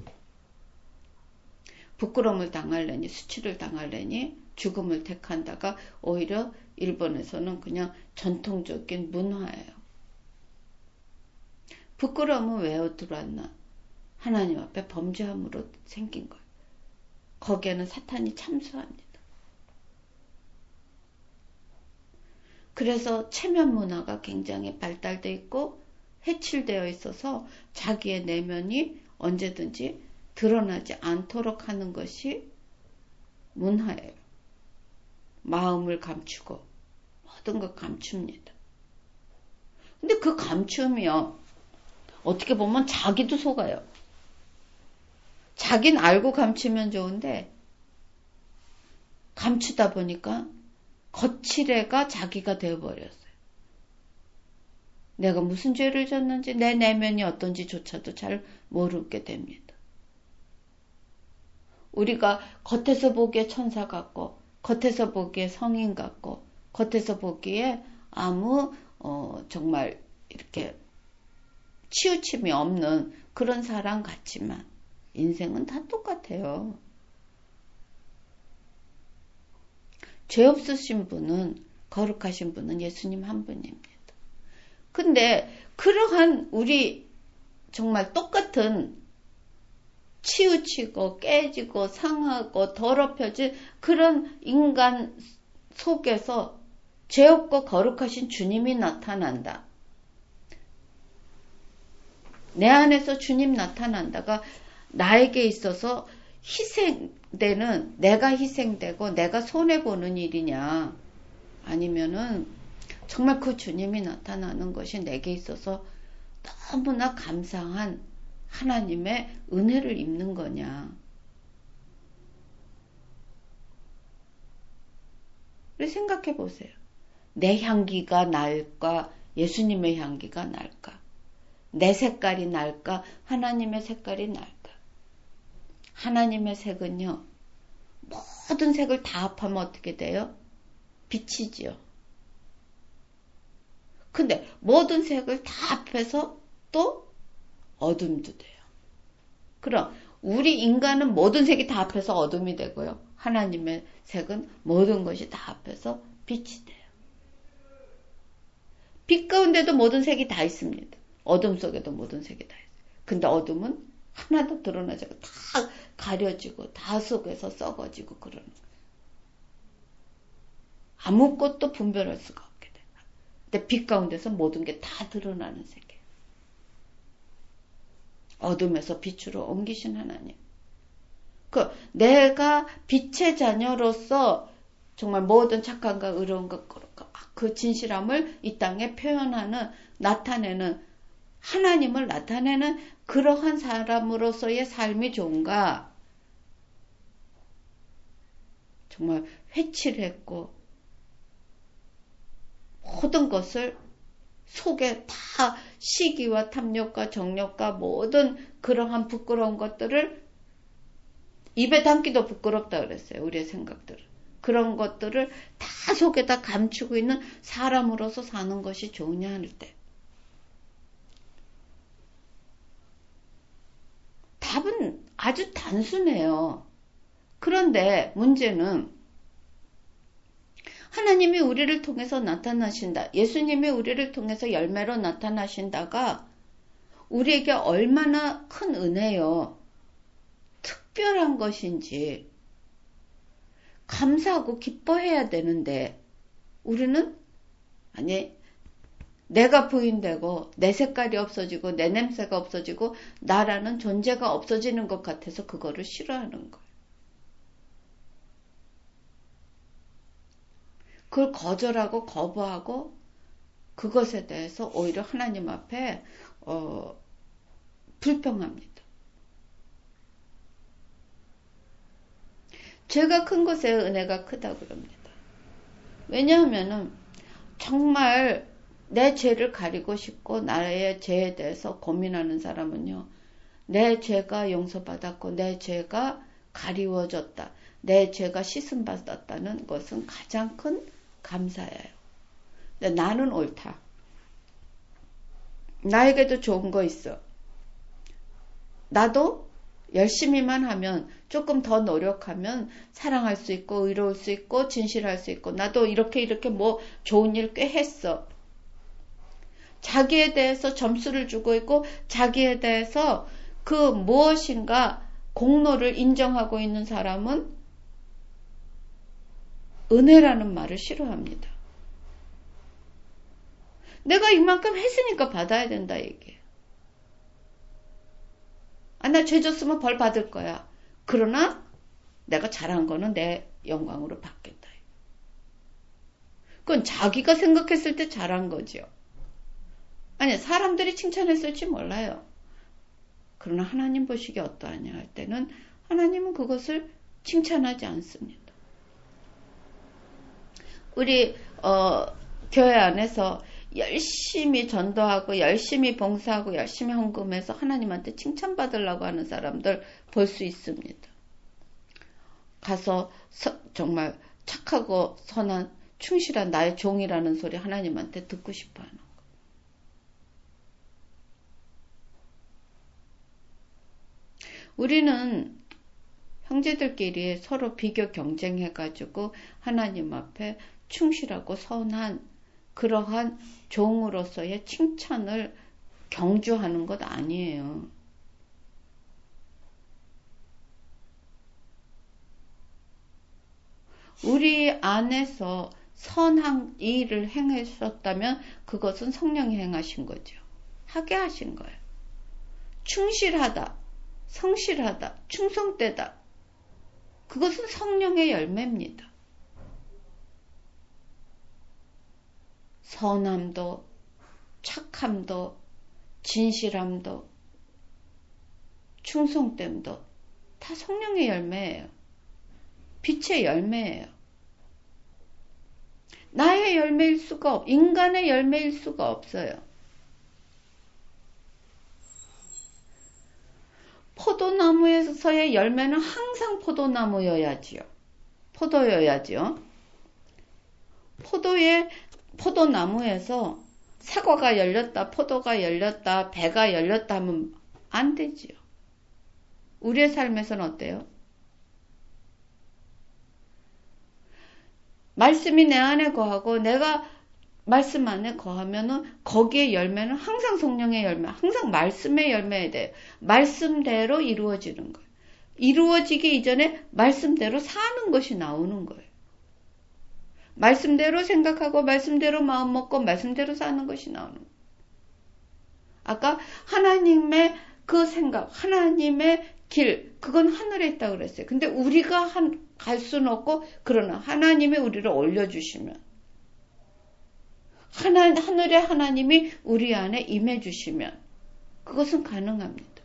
부끄러움을 당할래니 수치를 당할래니 죽음을 택한다가 오히려 일본에서는 그냥 전통적인 문화예요. 부끄러움은 왜 들어왔나? 하나님 앞에 범죄함으로 생긴 거예요. 거기에는 사탄이 참수합니다. 그래서 체면 문화가 굉장히 발달되어 있고 해칠되어 있어서 자기의 내면이 언제든지 드러나지 않도록 하는 것이 문화예요. 마음을 감추고 모든 걸 감춥니다. 근데 그 감춤이요. 어떻게 보면 자기도 속아요. 자긴 알고 감추면 좋은데 감추다 보니까 거칠애가 자기가 되어버렸어요. 내가 무슨 죄를 졌는지 내 내면이 어떤지조차도 잘 모르게 됩니다. 우리가 겉에서 보기에 천사 같고 겉에서 보기에 성인 같고 겉에서 보기에 아무 어, 정말 이렇게 치우침이 없는 그런 사람 같지만 인생은 다 똑같아요. 죄 없으신 분은 거룩하신 분은 예수님 한 분입니다. 근데 그러한 우리 정말 똑같은 치우치고 깨지고 상하고 더럽혀진 그런 인간 속에서 죄 없고 거룩하신 주님이 나타난다. 내 안에서 주님 나타난다가 나에게 있어서 희생되는 내가 희생되고 내가 손해보는 일이냐 아니면은 정말 그 주님이 나타나는 것이 내게 있어서 너무나 감사한 하나님의 은혜를 입는 거냐. 생각해 보세요. 내 향기가 날까 예수님의 향기가 날까 내 색깔이 날까 하나님의 색깔이 날까. 하나님의 색은요. 모든 색을 다 합하면 어떻게 돼요? 빛이지요. 근데 모든 색을 다 합해서 또 어둠도 돼요. 그럼 우리 인간은 모든 색이 다 합해서 어둠이 되고요. 하나님의 색은 모든 것이 다 합해서 빛이 돼요. 빛 가운데도 모든 색이 다 있습니다. 어둠 속에도 모든 색이 다 있어요. 근데 어둠은 하나도 드러나지 않고 다 가려지고 다 속에서 썩어지고 그러는 거예요. 아무것도 분별할 수가 없게 돼요. 근데 빛 가운데서 모든 게 다 드러나는 세계. 어둠에서 빛으로 옮기신 하나님. 그 내가 빛의 자녀로서 정말 모든 착함과 의로움과 그 진실함을 이 땅에 표현하는 나타내는 하나님을 나타내는 그러한 사람으로서의 삶이 좋은가? 정말 회칠했고 모든 것을 속에 다 시기와 탐욕과 정욕과 모든 그러한 부끄러운 것들을 입에 담기도 부끄럽다 그랬어요. 우리의 생각들을. 그런 것들을 다 속에다 감추고 있는 사람으로서 사는 것이 좋으냐 할 때. 답은 아주 단순해요. 그런데 문제는 하나님이 우리를 통해서 나타나신다. 예수님이 우리를 통해서 열매로 나타나신다가 우리에게 얼마나 큰 은혜요. 특별한 것인지 감사하고 기뻐해야 되는데 우리는 아니 내가 부인되고 내 색깔이 없어지고 내 냄새가 없어지고 나라는 존재가 없어지는 것 같아서 그거를 싫어하는 거예요. 그걸 거절하고 거부하고 그것에 대해서 오히려 하나님 앞에 어, 불평합니다. 죄가 큰 것에 은혜가 크다고 그럽니다. 왜냐하면은 정말 내 죄를 가리고 싶고 나의 죄에 대해서 고민하는 사람은요. 내 죄가 용서받았고 내 죄가 가리워졌다. 내 죄가 씻음받았다는 것은 가장 큰 감사예요. 근데 나는 옳다. 나에게도 좋은 거 있어. 나도 열심히만 하면 조금 더 노력하면 사랑할 수 있고 의로울 수 있고 진실할 수 있고 나도 이렇게 이렇게 뭐 좋은 일 꽤 했어. 자기에 대해서 점수를 주고 있고 자기에 대해서 그 무엇인가 공로를 인정하고 있는 사람은 은혜라는 말을 싫어합니다. 내가 이만큼 했으니까 받아야 된다 얘기해요. 아, 나 죄 졌으면 벌 받을 거야. 그러나 내가 잘한 거는 내 영광으로 받겠다. 그건 자기가 생각했을 때 잘한 거죠. 아니, 사람들이 칭찬했을지 몰라요. 그러나 하나님 보시기에 어떠하냐 할 때는 하나님은 그것을 칭찬하지 않습니다. 우리 어, 교회 안에서 열심히 전도하고 열심히 봉사하고 열심히 헌금해서 하나님한테 칭찬받으려고 하는 사람들 볼 수 있습니다. 가서 서, 정말 착하고 선한 충실한 나의 종이라는 소리 하나님한테 듣고 싶어하는 거. 우리는 형제들끼리 서로 비교 경쟁해가지고 하나님 앞에 충실하고 선한 그러한 종으로서의 칭찬을 경주하는 것 아니에요. 우리 안에서 선한 일을 행하셨다면 그것은 성령이 행하신 거죠. 하게 하신 거예요. 충실하다, 성실하다, 충성되다. 그것은 성령의 열매입니다. 선함도, 착함도, 진실함도, 충성됨도 다 성령의 열매예요. 빛의 열매예요. 나의 열매일 수가 없, 인간의 열매일 수가 없어요. 포도나무에서의 열매는 항상 포도나무여야지요. 포도여야지요. 포도의 포도나무에서 사과가 열렸다, 포도가 열렸다, 배가 열렸다 하면 안 되지요. 우리의 삶에서는 어때요? 말씀이 내 안에 거하고 내가 말씀 안에 거하면은 거기에 열매는 항상 성령의 열매, 항상 말씀의 열매에 대해 말씀대로 이루어지는 거예요. 이루어지기 이전에 말씀대로 사는 것이 나오는 거예요. 말씀대로 생각하고 말씀대로 마음 먹고 말씀대로 사는 것이 나오는 거예요. 아까 하나님의 그 생각, 하나님의 길, 그건 하늘에 있다고 그랬어요. 근데 우리가 한, 갈 수는 없고 그러나 하나님이 우리를 올려주시면 하나, 하늘의 하나님이 우리 안에 임해주시면 그것은 가능합니다.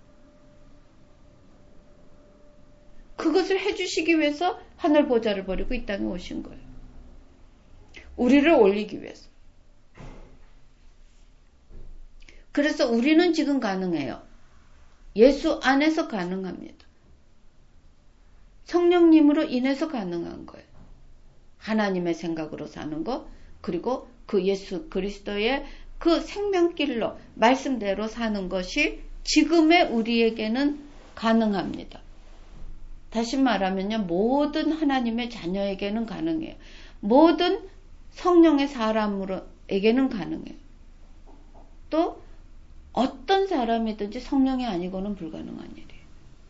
그것을 해주시기 위해서 하늘 보좌를 버리고 이 땅에 오신 거예요. 우리를 올리기 위해서. 그래서 우리는 지금 가능해요. 예수 안에서 가능합니다. 성령님으로 인해서 가능한 거예요. 하나님의 생각으로 사는 것, 그리고 그 예수 그리스도의 그 생명길로 말씀대로 사는 것이 지금의 우리에게는 가능합니다. 다시 말하면요, 모든 하나님의 자녀에게는 가능해요. 모든 성령의 사람에게는 가능해요. 또 어떤 사람이든지 성령이 아니고는 불가능한 일이에요.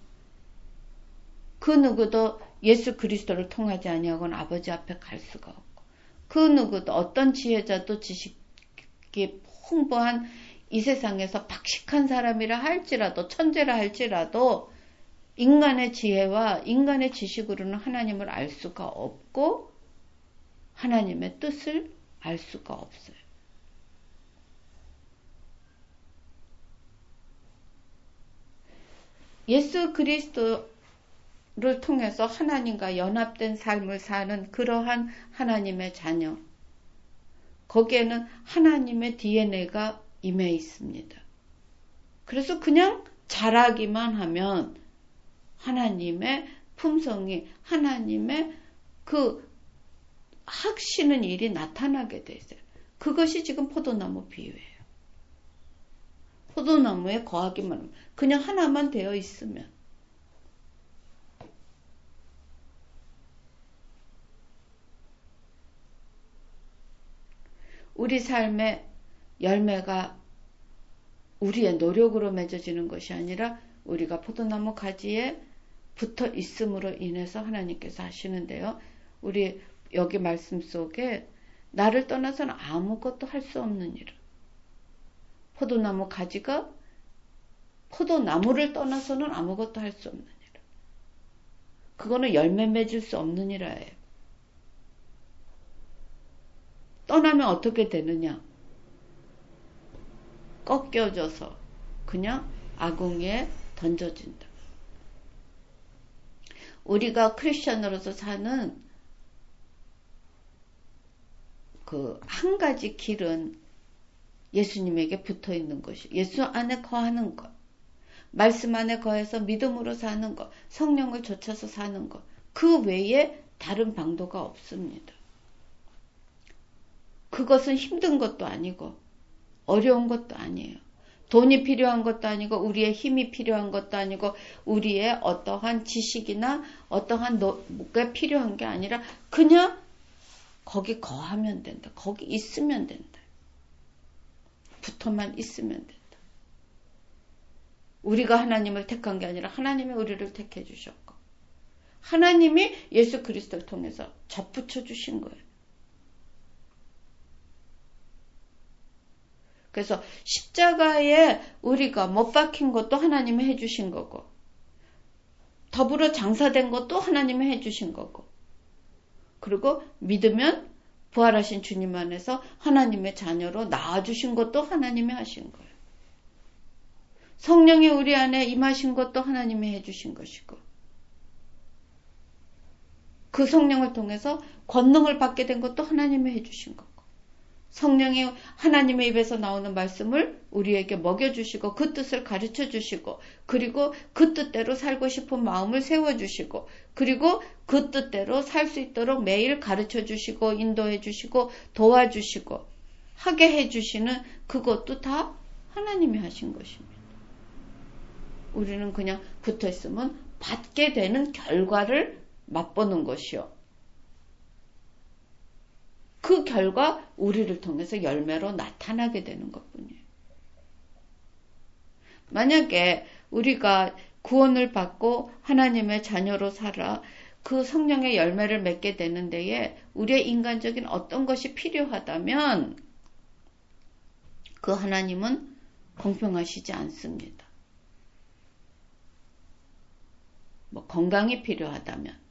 그 누구도 예수 그리스도를 통하지 아니하고는 아버지 앞에 갈 수가 없고, 그 누구도 어떤 지혜자도 지식이 풍부한 이 세상에서 박식한 사람이라 할지라도, 천재라 할지라도 인간의 지혜와 인간의 지식으로는 하나님을 알 수가 없고 하나님의 뜻을 알 수가 없어요. 예수 그리스도를 통해서 하나님과 연합된 삶을 사는 그러한 하나님의 자녀, 거기에는 하나님의 디엔에이가 임해 있습니다. 그래서 그냥 자라기만 하면 하나님의 품성이, 하나님의 그 학시는 일이 나타나게 돼 있어요. 그것이 지금 포도나무 비유예요. 포도나무에 거하기만 하면, 그냥 하나만 되어 있으면. 우리 삶의 열매가 우리의 노력으로 맺어지는 것이 아니라 우리가 포도나무 가지에 붙어 있음으로 인해서 하나님께서 하시는데요. 우리 여기 말씀 속에 나를 떠나서는 아무것도 할 수 없는 일은, 포도나무 가지가 포도나무를 떠나서는 아무것도 할 수 없는 일은, 그거는 열매 맺을 수 없는 일이에요. 떠나면 어떻게 되느냐? 꺾여져서 그냥 아궁이에 던져진다. 우리가 크리스천으로서 사는 그 한 가지 길은 예수님에게 붙어 있는 것이, 예수 안에 거하는 것, 말씀 안에 거해서 믿음으로 사는 것, 성령을 좇아서 사는 것, 그 외에 다른 방도가 없습니다. 그것은 힘든 것도 아니고 어려운 것도 아니에요. 돈이 필요한 것도 아니고 우리의 힘이 필요한 것도 아니고 우리의 어떠한 지식이나 어떠한 노력이 필요한 게 아니라 그냥 거기 거하면 된다. 거기 있으면 된다. 붙어만 있으면 된다. 우리가 하나님을 택한 게 아니라 하나님이 우리를 택해 주셨고 하나님이 예수 그리스도를 통해서 접붙여 주신 거예요. 그래서 십자가에 우리가 못 박힌 것도 하나님이 해주신 거고 더불어 장사된 것도 하나님이 해주신 거고 그리고 믿으면 부활하신 주님 안에서 하나님의 자녀로 낳아주신 것도 하나님이 하신 거예요. 성령이 우리 안에 임하신 것도 하나님이 해주신 것이고 그 성령을 통해서 권능을 받게 된 것도 하나님이 해주신 거고 성령이 하나님의 입에서 나오는 말씀을 우리에게 먹여주시고 그 뜻을 가르쳐주시고 그리고 그 뜻대로 살고 싶은 마음을 세워주시고 그리고 그 뜻대로 살 수 있도록 매일 가르쳐주시고 인도해주시고 도와주시고 하게 해주시는 그것도 다 하나님이 하신 것입니다. 우리는 그냥 붙어있으면 받게 되는 결과를 맛보는 것이요. 그 결과 우리를 통해서 열매로 나타나게 되는 것뿐이에요. 만약에 우리가 구원을 받고 하나님의 자녀로 살아 그 성령의 열매를 맺게 되는 데에 우리의 인간적인 어떤 것이 필요하다면 그 하나님은 공평하시지 않습니다. 뭐 건강이 필요하다면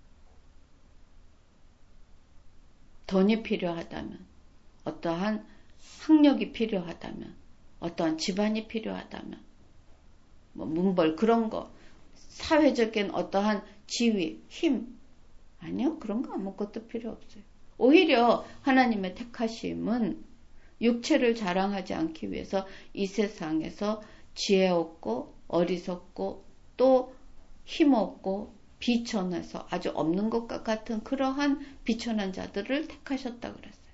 돈이 필요하다면, 어떠한 학력이 필요하다면, 어떠한 집안이 필요하다면, 뭐 문벌 그런 거, 사회적인 어떠한 지위, 힘, 아니요, 그런 거 아무것도 필요 없어요. 오히려 하나님의 택하심은 육체를 자랑하지 않기 위해서 이 세상에서 지혜 없고 어리석고 또 힘없고 비천해서 아주 없는 것과 같은 그러한 비천한 자들을 택하셨다 그랬어요.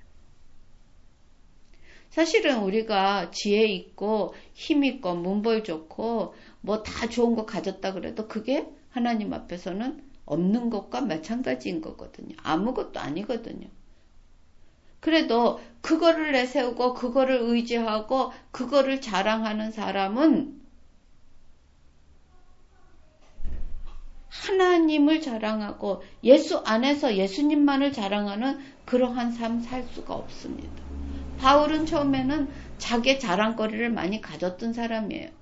사실은 우리가 지혜 있고 힘 있고 문벌 좋고 뭐 다 좋은 거 가졌다 그래도 그게 하나님 앞에서는 없는 것과 마찬가지인 거거든요. 아무것도 아니거든요. 그래도 그거를 내세우고 그거를 의지하고 그거를 자랑하는 사람은 하나님을 자랑하고 예수 안에서 예수님만을 자랑하는 그러한 삶 살 수가 없습니다. 바울은 처음에는 자기의 자랑거리를 많이 가졌던 사람이에요.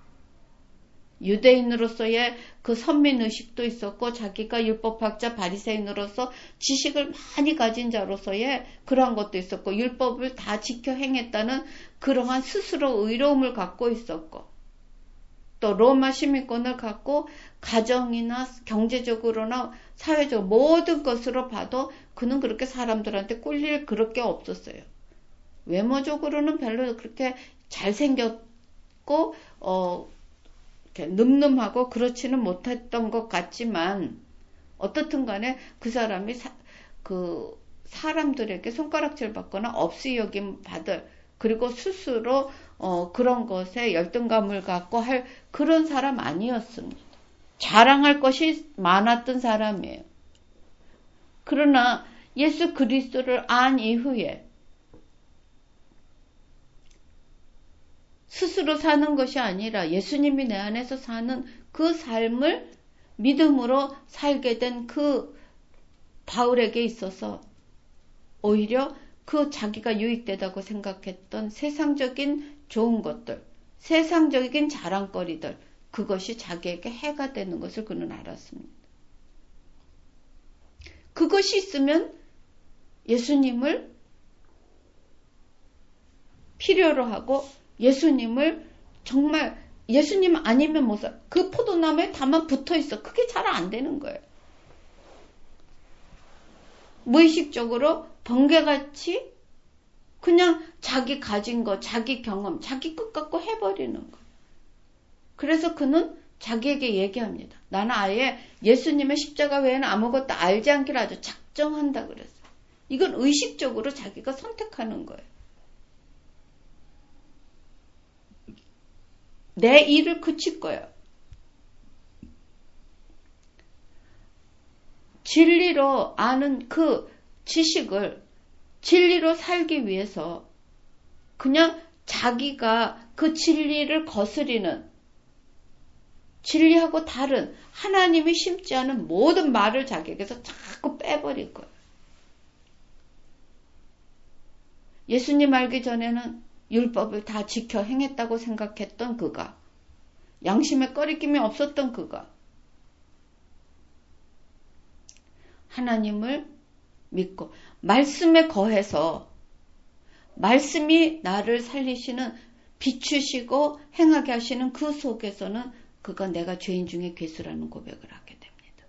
유대인으로서의 그 선민의식도 있었고 자기가 율법학자 바리새인으로서 지식을 많이 가진 자로서의 그러한 것도 있었고 율법을 다 지켜 행했다는 그러한 스스로 의로움을 갖고 있었고 또 로마 시민권을 갖고 가정이나 경제적으로나 사회적 모든 것으로 봐도 그는 그렇게 사람들한테 꿀릴 그렇게 없었어요. 외모적으로는 별로 그렇게 잘생겼고 어 이렇게 늠름하고 그렇지는 못했던 것 같지만 어떻든 간에 그 사람이 사, 그 사람들에게 손가락질 받거나 없이 여김 받을 그리고 스스로 어 그런 것에 열등감을 갖고 할 그런 사람 아니었습니다. 자랑할 것이 많았던 사람이에요. 그러나 예수 그리스도를 안 이후에 스스로 사는 것이 아니라 예수님이 내 안에서 사는 그 삶을 믿음으로 살게 된 그 바울에게 있어서 오히려 그 자기가 유익되다고 생각했던 세상적인 좋은 것들, 세상적인 자랑거리들, 그것이 자기에게 해가 되는 것을 그는 알았습니다. 그것이 있으면 예수님을 필요로 하고 예수님을 정말 예수님 아니면 못 살. 그 포도나무에 다만 붙어 있어. 그게 잘 안 되는 거예요. 무의식적으로 번개같이 그냥 자기 가진 거, 자기 경험, 자기 끝 갖고 해버리는 거. 그래서 그는 자기에게 얘기합니다. 나는 아예 예수님의 십자가 외에는 아무것도 알지 않기를 아주 작정한다 그랬어요. 이건 의식적으로 자기가 선택하는 거예요. 내 일을 그칠 거예요. 진리로 아는 그 지식을 진리로 살기 위해서 그냥 자기가 그 진리를 거스리는 진리하고 다른 하나님이 심지 않은 모든 말을 자기에게서 자꾸 빼버릴 거예요. 예수님 알기 전에는 율법을 다 지켜 행했다고 생각했던 그가, 양심에 꺼리낌이 없었던 그가 하나님을 믿고 말씀에 거해서 말씀이 나를 살리시는 비추시고 행하게 하시는 그 속에서는 그가 내가 죄인 중에 괴수라는 고백을 하게 됩니다.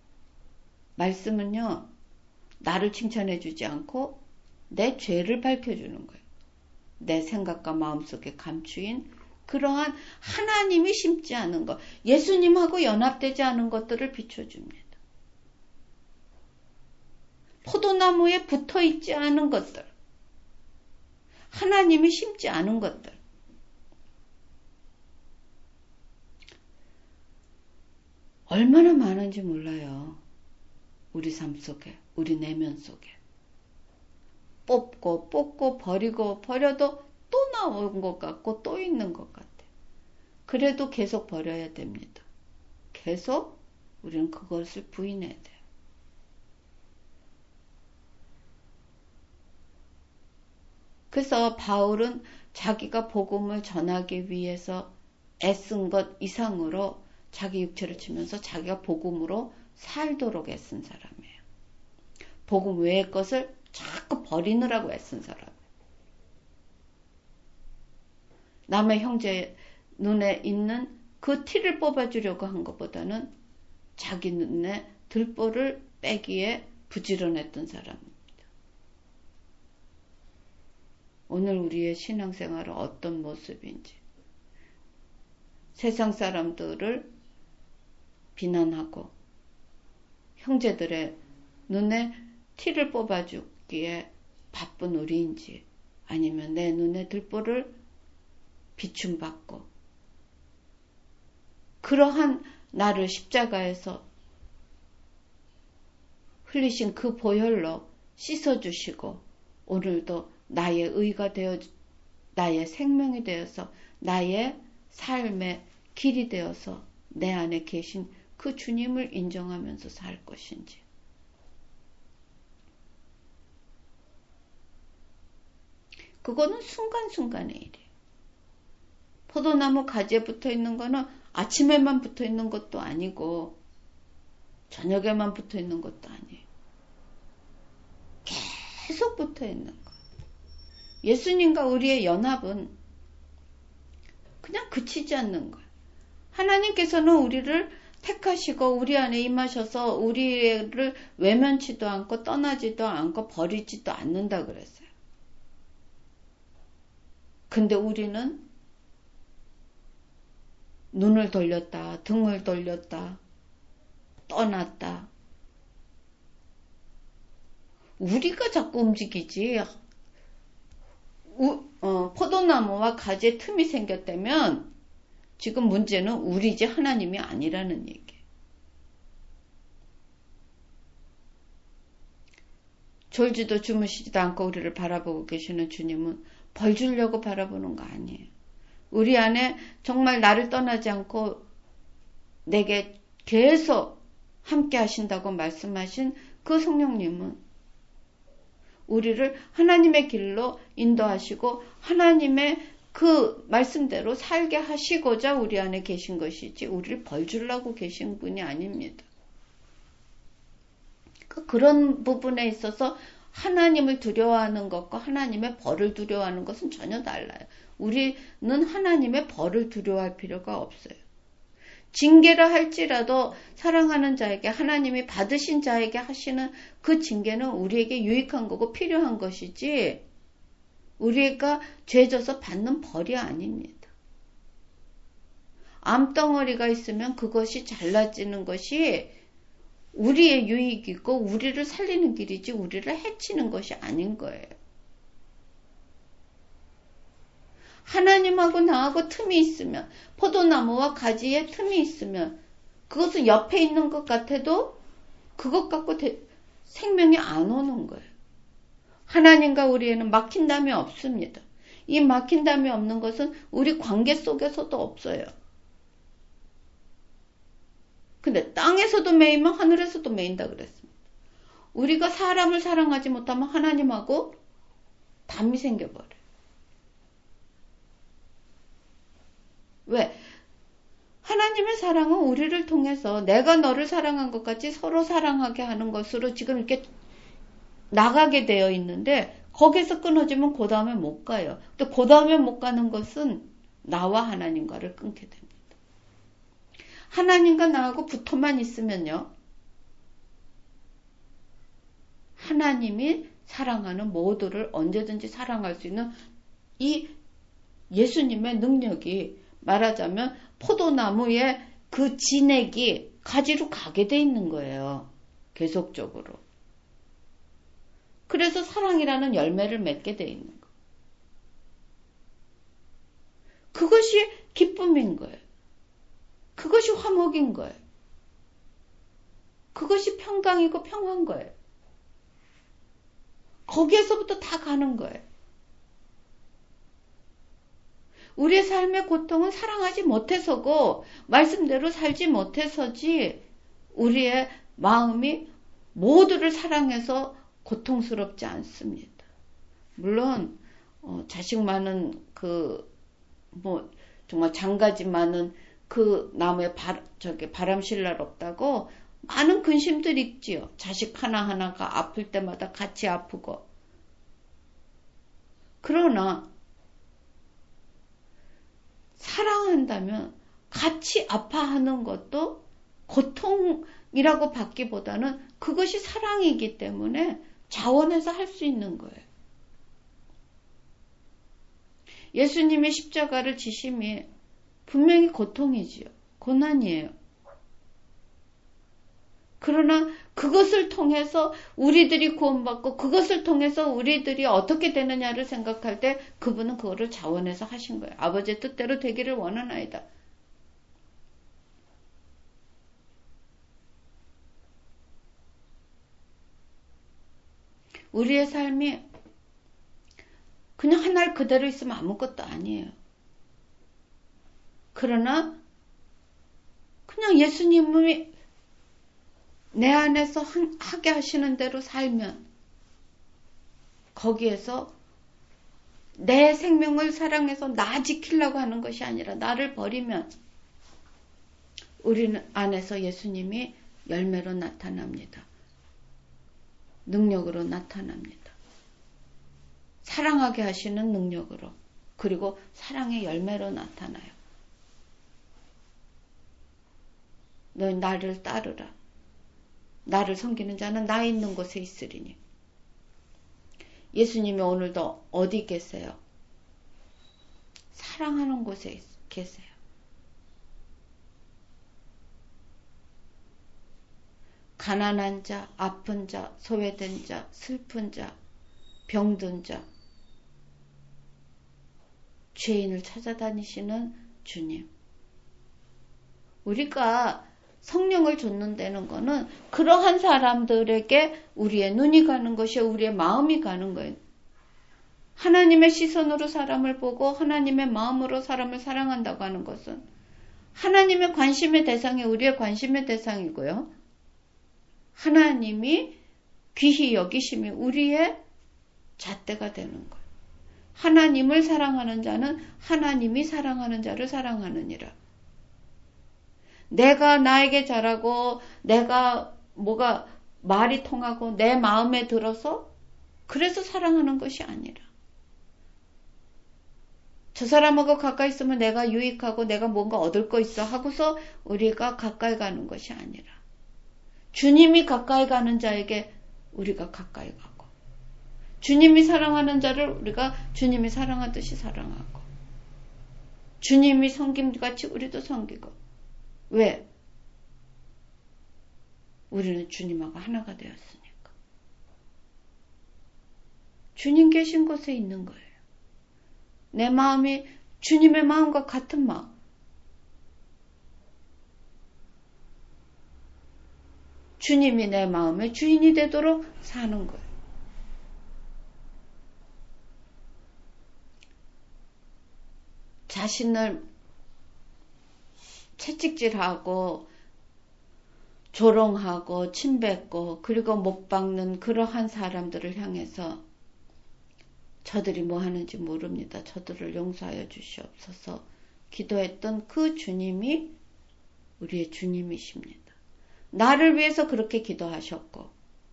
말씀은요, 나를 칭찬해 주지 않고 내 죄를 밝혀주는 거예요. 내 생각과 마음속에 감추인 그러한 하나님이 심지 않은 것, 예수님하고 연합되지 않은 것들을 비춰줍니다. 포도나무에 붙어있지 않은 것들, 하나님이 심지 않은 것들. 얼마나 많은지 몰라요. 우리 삶 속에, 우리 내면 속에. 뽑고 뽑고 버리고 버려도 또 나온 것 같고 또 있는 것 같아. 그래도 계속 버려야 됩니다. 계속 우리는 그것을 부인해야 돼요. 그래서 바울은 자기가 복음을 전하기 위해서 애쓴 것 이상으로 자기 육체를 치면서 자기가 복음으로 살도록 애쓴 사람이에요. 복음 외의 것을 자꾸 버리느라고 애쓴 사람. 남의 형제 눈에 있는 그 티를 뽑아주려고 한 것보다는 자기 눈에 들보를 빼기에 부지런했던 사람입니다. 오늘 우리의 신앙생활은 어떤 모습인지, 세상 사람들을 비난하고 형제들의 눈에 티를 뽑아주기에 바쁜 우리인지, 아니면 내 눈에 들보를 비춤받고 그러한 나를 십자가에서 흘리신 그 보혈로 씻어주시고 오늘도 나의 의가 되어 나의 생명이 되어서 나의 삶의 길이 되어서 내 안에 계신 그 주님을 인정하면서 살 것인지. 그거는 순간순간의 일이에요. 포도나무 가지에 붙어 있는 거는 아침에만 붙어 있는 것도 아니고 저녁에만 붙어 있는 것도 아니에요. 계속 붙어 있는 거예요. 예수님과 우리의 연합은 그냥 그치지 않는 거예요. 하나님께서는 우리를 택하시고 우리 안에 임하셔서 우리를 외면치도 않고 떠나지도 않고 버리지도 않는다 그랬어요. 근데 우리는 눈을 돌렸다, 등을 돌렸다, 떠났다. 우리가 자꾸 움직이지. 우, 어, 포도나무와 가지에 틈이 생겼다면 지금 문제는 우리지 하나님이 아니라는 얘기예요. 졸지도 주무시지도 않고 우리를 바라보고 계시는 주님은 벌 주려고 바라보는 거 아니에요. 우리 안에 정말 나를 떠나지 않고 내게 계속 함께 하신다고 말씀하신 그 성령님은 우리를 하나님의 길로 인도하시고 하나님의 그 말씀대로 살게 하시고자 우리 안에 계신 것이지 우리를 벌 주려고 계신 분이 아닙니다. 그런 부분에 있어서 하나님을 두려워하는 것과 하나님의 벌을 두려워하는 것은 전혀 달라요. 우리는 하나님의 벌을 두려워할 필요가 없어요. 징계를 할지라도 사랑하는 자에게 하나님이 받으신 자에게 하시는 그 징계는 우리에게 유익한 거고 필요한 것이지 우리가 죄져서 받는 벌이 아닙니다. 암덩어리가 있으면 그것이 잘라지는 것이 우리의 유익이고 우리를 살리는 길이지 우리를 해치는 것이 아닌 거예요. 하나님하고 나하고 틈이 있으면 포도나무와 가지에 틈이 있으면 그것은 옆에 있는 것 같아도 그것 갖고 대, 생명이 안 오는 거예요. 하나님과 우리에는 막힌담이 없습니다. 이 막힌담이 없는 것은 우리 관계 속에서도 없어요. 근데 땅에서도 매이면 하늘에서도 매인다 그랬습니다. 우리가 사람을 사랑하지 못하면 하나님하고 담이 생겨버려요. 왜? 하나님의 사랑은 우리를 통해서 내가 너를 사랑한 것 같이 서로 사랑하게 하는 것으로 지금 이렇게 나가게 되어 있는데 거기서 끊어지면 그 다음에 못 가요. 근데 그 다음에 못 가는 것은 나와 하나님과를 끊게 됩니다. 하나님과 나하고 붙어만 있으면요. 하나님이 사랑하는 모두를 언제든지 사랑할 수 있는 이 예수님의 능력이 말하자면 포도나무의 그 진액이 가지로 가게 돼 있는 거예요. 계속적으로. 그래서 사랑이라는 열매를 맺게 돼 있는 거. 그것이 기쁨인 거예요. 그것이 화목인 거예요. 그것이 평강이고 평화인 거예요. 거기에서부터 다 가는 거예요. 우리의 삶의 고통은 사랑하지 못해서고 말씀대로 살지 못해서지 우리의 마음이 모두를 사랑해서 고통스럽지 않습니다. 물론 어, 자식 많은 그 뭐 정말 장가지 많은 그 나무에 바, 저기 바람실 날 없다고 많은 근심들이 있지요. 자식 하나하나가 아플 때마다 같이 아프고. 그러나 사랑한다면 같이 아파하는 것도 고통이라고 받기보다는 그것이 사랑이기 때문에 자원해서 할 수 있는 거예요. 예수님의 십자가를 지심이 분명히 고통이지요. 고난이에요. 그러나 그것을 통해서 우리들이 구원받고 그것을 통해서 우리들이 어떻게 되느냐를 생각할 때 그분은 그거를 자원해서 하신 거예요. 아버지의 뜻대로 되기를 원하나이다. 우리의 삶이 그냥 하나를 그대로 있으면 아무것도 아니에요. 그러나 그냥 예수님이 내 안에서 하게 하시는 대로 살면 거기에서 내 생명을 사랑해서 나 지키려고 하는 것이 아니라 나를 버리면 우리 안에서 예수님이 열매로 나타납니다. 능력으로 나타납니다. 사랑하게 하시는 능력으로, 그리고 사랑의 열매로 나타나요. 너희 나를 따르라. 나를 섬기는 자는 나 있는 곳에 있으리니. 예수님이 오늘도 어디 계세요? 사랑하는 곳에 계세요. 가난한 자, 아픈 자, 소외된 자, 슬픈 자, 병든 자, 죄인을 찾아다니시는 주님. 우리가 성령을 줬는다는 거는 그러한 사람들에게 우리의 눈이 가는 것이요, 우리의 마음이 가는 거예요. 하나님의 시선으로 사람을 보고 하나님의 마음으로 사람을 사랑한다고 하는 것은 하나님의 관심의 대상이 우리의 관심의 대상이고요. 하나님이 귀히 여기심이 우리의 잣대가 되는 거예요. 하나님을 사랑하는 자는 하나님이 사랑하는 자를 사랑하느니라. 내가 나에게 잘하고 내가 뭐가 말이 통하고 내 마음에 들어서 그래서 사랑하는 것이 아니라 저 사람하고 가까이 있으면 내가 유익하고 내가 뭔가 얻을 거 있어 하고서 우리가 가까이 가는 것이 아니라 주님이 가까이 가는 자에게 우리가 가까이 가고 주님이 사랑하는 자를 우리가 주님이 사랑하듯이 사랑하고 주님이 섬김같이 우리도 섬기고. 왜? 우리는 주님하고 하나가 되었으니까. 주님 계신 곳에 있는 거예요. 내 마음이 주님의 마음과 같은 마음. 주님이 내 마음의 주인이 되도록 사는 거예요. 자신을 채찍질하고 조롱하고 침뱉고 그리고 못 박는 그러한 사람들을 향해서 저들이 뭐 하는지 모릅니다. 저들을 용서하여 주시옵소서 기도했던 그 주님이 우리의 주님이십니다. 나를 위해서 그렇게 기도하셨고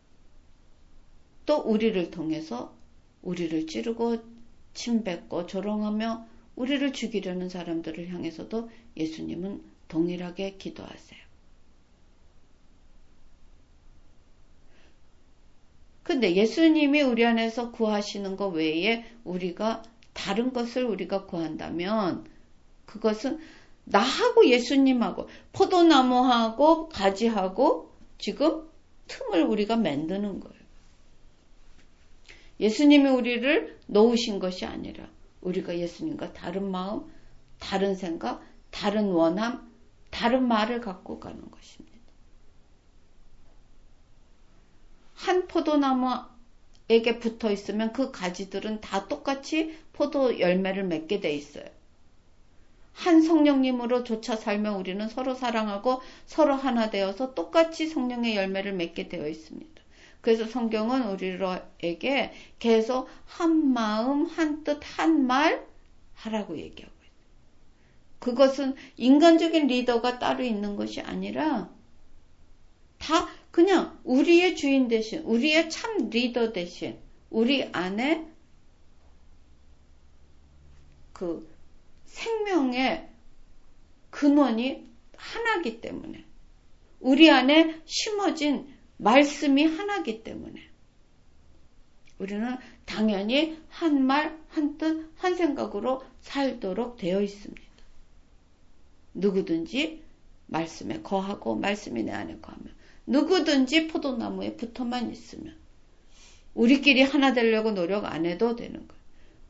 또 우리를 통해서 우리를 찌르고 침뱉고 조롱하며 우리를 죽이려는 사람들을 향해서도 예수님은 동일하게 기도하세요. 근데 예수님이 우리 안에서 구하시는 것 외에 우리가 다른 것을 우리가 구한다면 그것은 나하고 예수님하고 포도나무하고 가지하고 지금 틈을 우리가 만드는 거예요. 예수님이 우리를 놓으신 것이 아니라 우리가 예수님과 다른 마음, 다른 생각, 다른 원함, 다른 말을 갖고 가는 것입니다. 한 포도나무에게 붙어 있으면 그 가지들은 다 똑같이 포도 열매를 맺게 돼 있어요. 한 성령님으로 조차 살며 우리는 서로 사랑하고 서로 하나 되어서 똑같이 성령의 열매를 맺게 되어 있습니다. 그래서 성경은 우리에게 계속 한 마음, 한 뜻, 한 말 하라고 얘기하고 있어요. 그것은 인간적인 리더가 따로 있는 것이 아니라 다 그냥 우리의 주인 대신, 우리의 참 리더 대신 우리 안에 그 생명의 근원이 하나이기 때문에 우리 안에 심어진 말씀이 하나이기 때문에 우리는 당연히 한 말, 한 뜻, 한 생각으로 살도록 되어 있습니다. 누구든지 말씀에 거하고 말씀이 내 안에 거하면 누구든지 포도나무에 붙어만 있으면 우리끼리 하나 되려고 노력 안 해도 되는 거예요.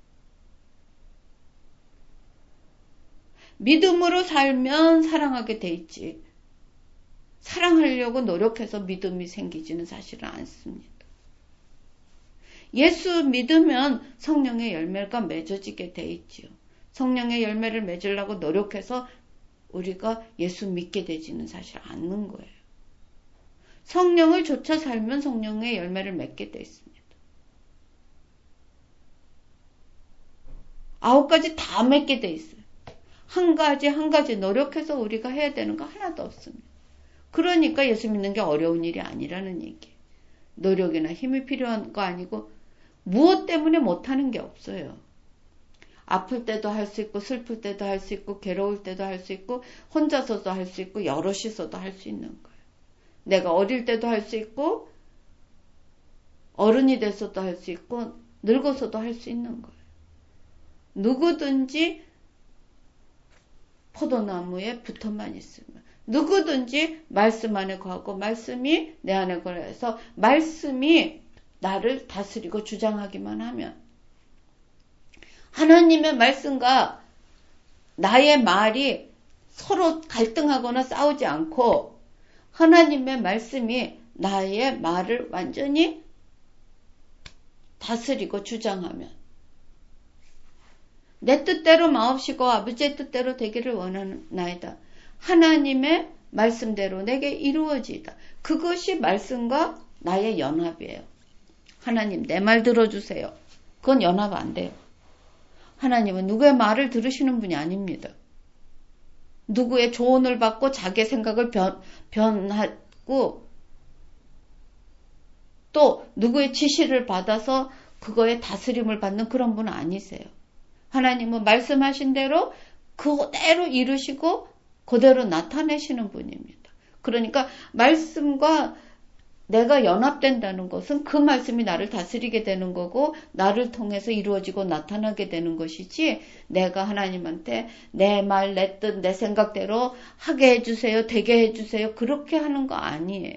믿음으로 살면 사랑하게 돼 있지. 사랑하려고 노력해서 믿음이 생기지는 사실은 않습니다. 예수 믿으면 성령의 열매가 맺어지게 돼 있지요. 성령의 열매를 맺으려고 노력해서 우리가 예수 믿게 되지는 사실 않는 거예요. 성령을 좇아 살면 성령의 열매를 맺게 돼 있습니다. 아홉 가지 다 맺게 돼 있어요. 한 가지 한 가지 노력해서 우리가 해야 되는 거 하나도 없습니다. 그러니까 예수 믿는 게 어려운 일이 아니라는 얘기예요. 노력이나 힘이 필요한 거 아니고 무엇 때문에 못하는 게 없어요. 아플 때도 할 수 있고 슬플 때도 할 수 있고 괴로울 때도 할 수 있고 혼자서도 할 수 있고 여럿이서도 할 수 있는 거예요. 내가 어릴 때도 할 수 있고 어른이 돼서도 할 수 있고 늙어서도 할 수 있는 거예요. 누구든지 포도나무에 붙어만 있으면 누구든지 말씀 안에 거하고 말씀이 내 안에 거해서 말씀이 나를 다스리고 주장하기만 하면 하나님의 말씀과 나의 말이 서로 갈등하거나 싸우지 않고 하나님의 말씀이 나의 말을 완전히 다스리고 주장하면 내 뜻대로 마옵시고 아버지의 뜻대로 되기를 원하나이다. 하나님의 말씀대로 내게 이루어지다. 그것이 말씀과 나의 연합이에요. 하나님 내 말 들어주세요. 그건 연합 안 돼요. 하나님은 누구의 말을 들으시는 분이 아닙니다. 누구의 조언을 받고 자기 생각을 변, 변하고 또 누구의 지시를 받아서 그거에 다스림을 받는 그런 분은 아니세요. 하나님은 말씀하신 대로 그대로 이루시고 그대로 나타내시는 분입니다. 그러니까 말씀과 내가 연합된다는 것은 그 말씀이 나를 다스리게 되는 거고 나를 통해서 이루어지고 나타나게 되는 것이지 내가 하나님한테 내 말, 내 뜻, 내 생각대로 하게 해주세요, 되게 해주세요 그렇게 하는 거 아니에요.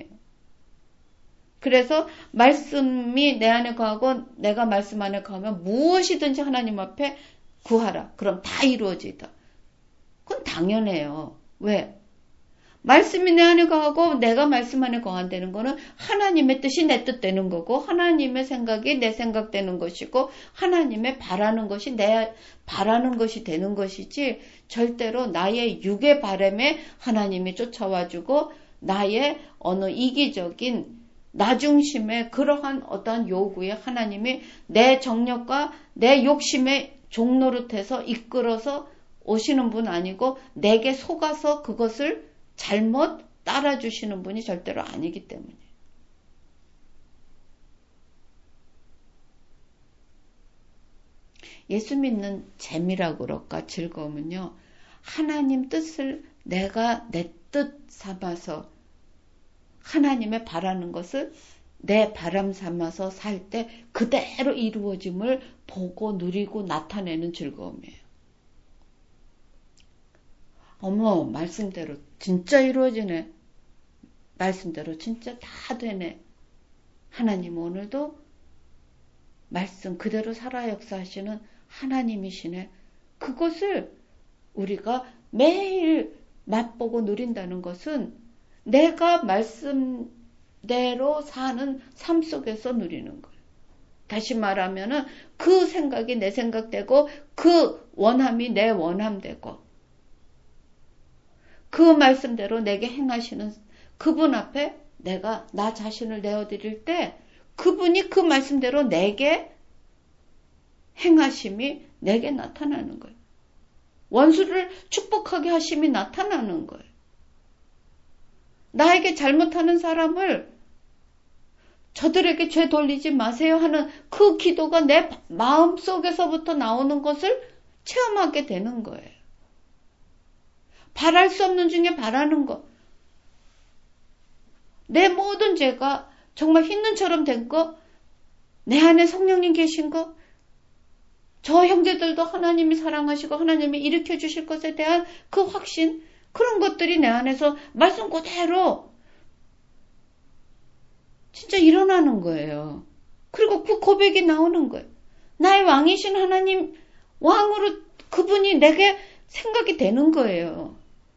그래서 말씀이 내 안에 거하고 내가 말씀 안에 거하면 무엇이든지 하나님 앞에 구하라. 그럼 다 이루어지다. 그건 당연해요. 왜? 말씀이 내 안에 거하고 내가 말씀 안에 거한다는 거는 하나님의 뜻이 내 뜻 되는 거고 하나님의 생각이 내 생각 되는 것이고 하나님의 바라는 것이 내 바라는 것이 되는 것이지 절대로 나의 육의 바람에 하나님이 쫓아와주고 나의 어느 이기적인 나 중심의 그러한 어떠한 요구에 하나님이 내 정력과 내 욕심의 종노릇해서 이끌어서 오시는 분 아니고 내게 속아서 그것을 잘못 따라주시는 분이 절대로 아니기 때문이에요. 예수 믿는 재미라고 그럴까 즐거움은요. 하나님 뜻을 내가 내 뜻 삼아서 하나님의 바라는 것을 내 바람 삼아서 살 때 그대로 이루어짐을 보고 누리고 나타내는 즐거움이에요. 어머 말씀대로 진짜 이루어지네. 말씀대로 진짜 다 되네. 하나님 오늘도 말씀 그대로 살아 역사하시는 하나님이시네. 그것을 우리가 매일 맛보고 누린다는 것은 내가 말씀대로 사는 삶 속에서 누리는 거예요. 다시 말하면은 그 생각이 내 생각되고 그 원함이 내 원함되고 그 말씀대로 내게 행하시는 그분 앞에 내가 나 자신을 내어드릴 때 그분이 그 말씀대로 내게 행하심이 내게 나타나는 거예요. 원수를 축복하게 하심이 나타나는 거예요. 나에게 잘못하는 사람을 저들에게 죄 돌리지 마세요 하는 그 기도가 내 마음속에서부터 나오는 것을 체험하게 되는 거예요. 바랄 수 없는 중에 바라는 것. 내 모든 죄가 정말 흰눈처럼 된 거, 내 안에 성령님 계신 거, 저 형제들도 하나님이 사랑하시고 하나님이 일으켜 주실 것에 대한 그 확신, 그런 것들이 내 안에서 말씀 그대로 진짜 일어나는 거예요. 그리고 그 고백이 나오는 거예요. 나의 왕이신 하나님, 왕으로 그분이 내게 생각이 되는 거예요.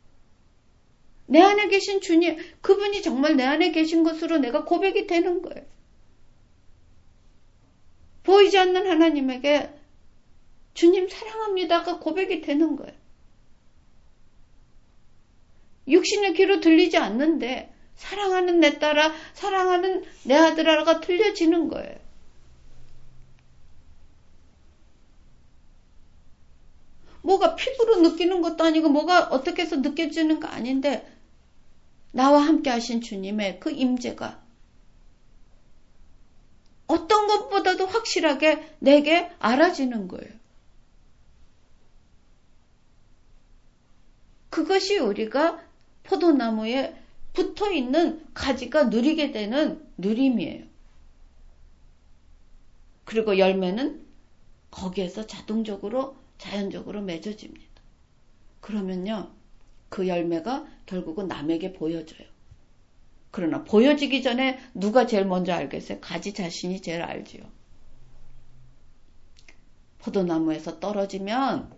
내 안에 계신 주님, 그분이 정말 내 안에 계신 것으로 내가 고백이 되는 거예요. 보이지 않는 하나님에게 주님 사랑합니다가 고백이 되는 거예요. 육신의 귀로 들리지 않는데 사랑하는 내 딸아, 사랑하는 내 아들아가 들려지는 거예요. 뭐가 피부로 느끼는 것도 아니고 뭐가 어떻게 해서 느껴지는 거 아닌데 나와 함께 하신 주님의 그 임재가 어떤 것보다도 확실하게 내게 알아지는 거예요. 그것이 우리가 포도나무에 붙어있는 가지가 누리게 되는 누림이에요. 그리고 열매는 거기에서 자동적으로 자연적으로 맺어집니다. 그러면요, 그 열매가 결국은 남에게 보여져요. 그러나 보여지기 전에 누가 제일 먼저 알겠어요? 가지 자신이 제일 알지요. 포도나무에서 떨어지면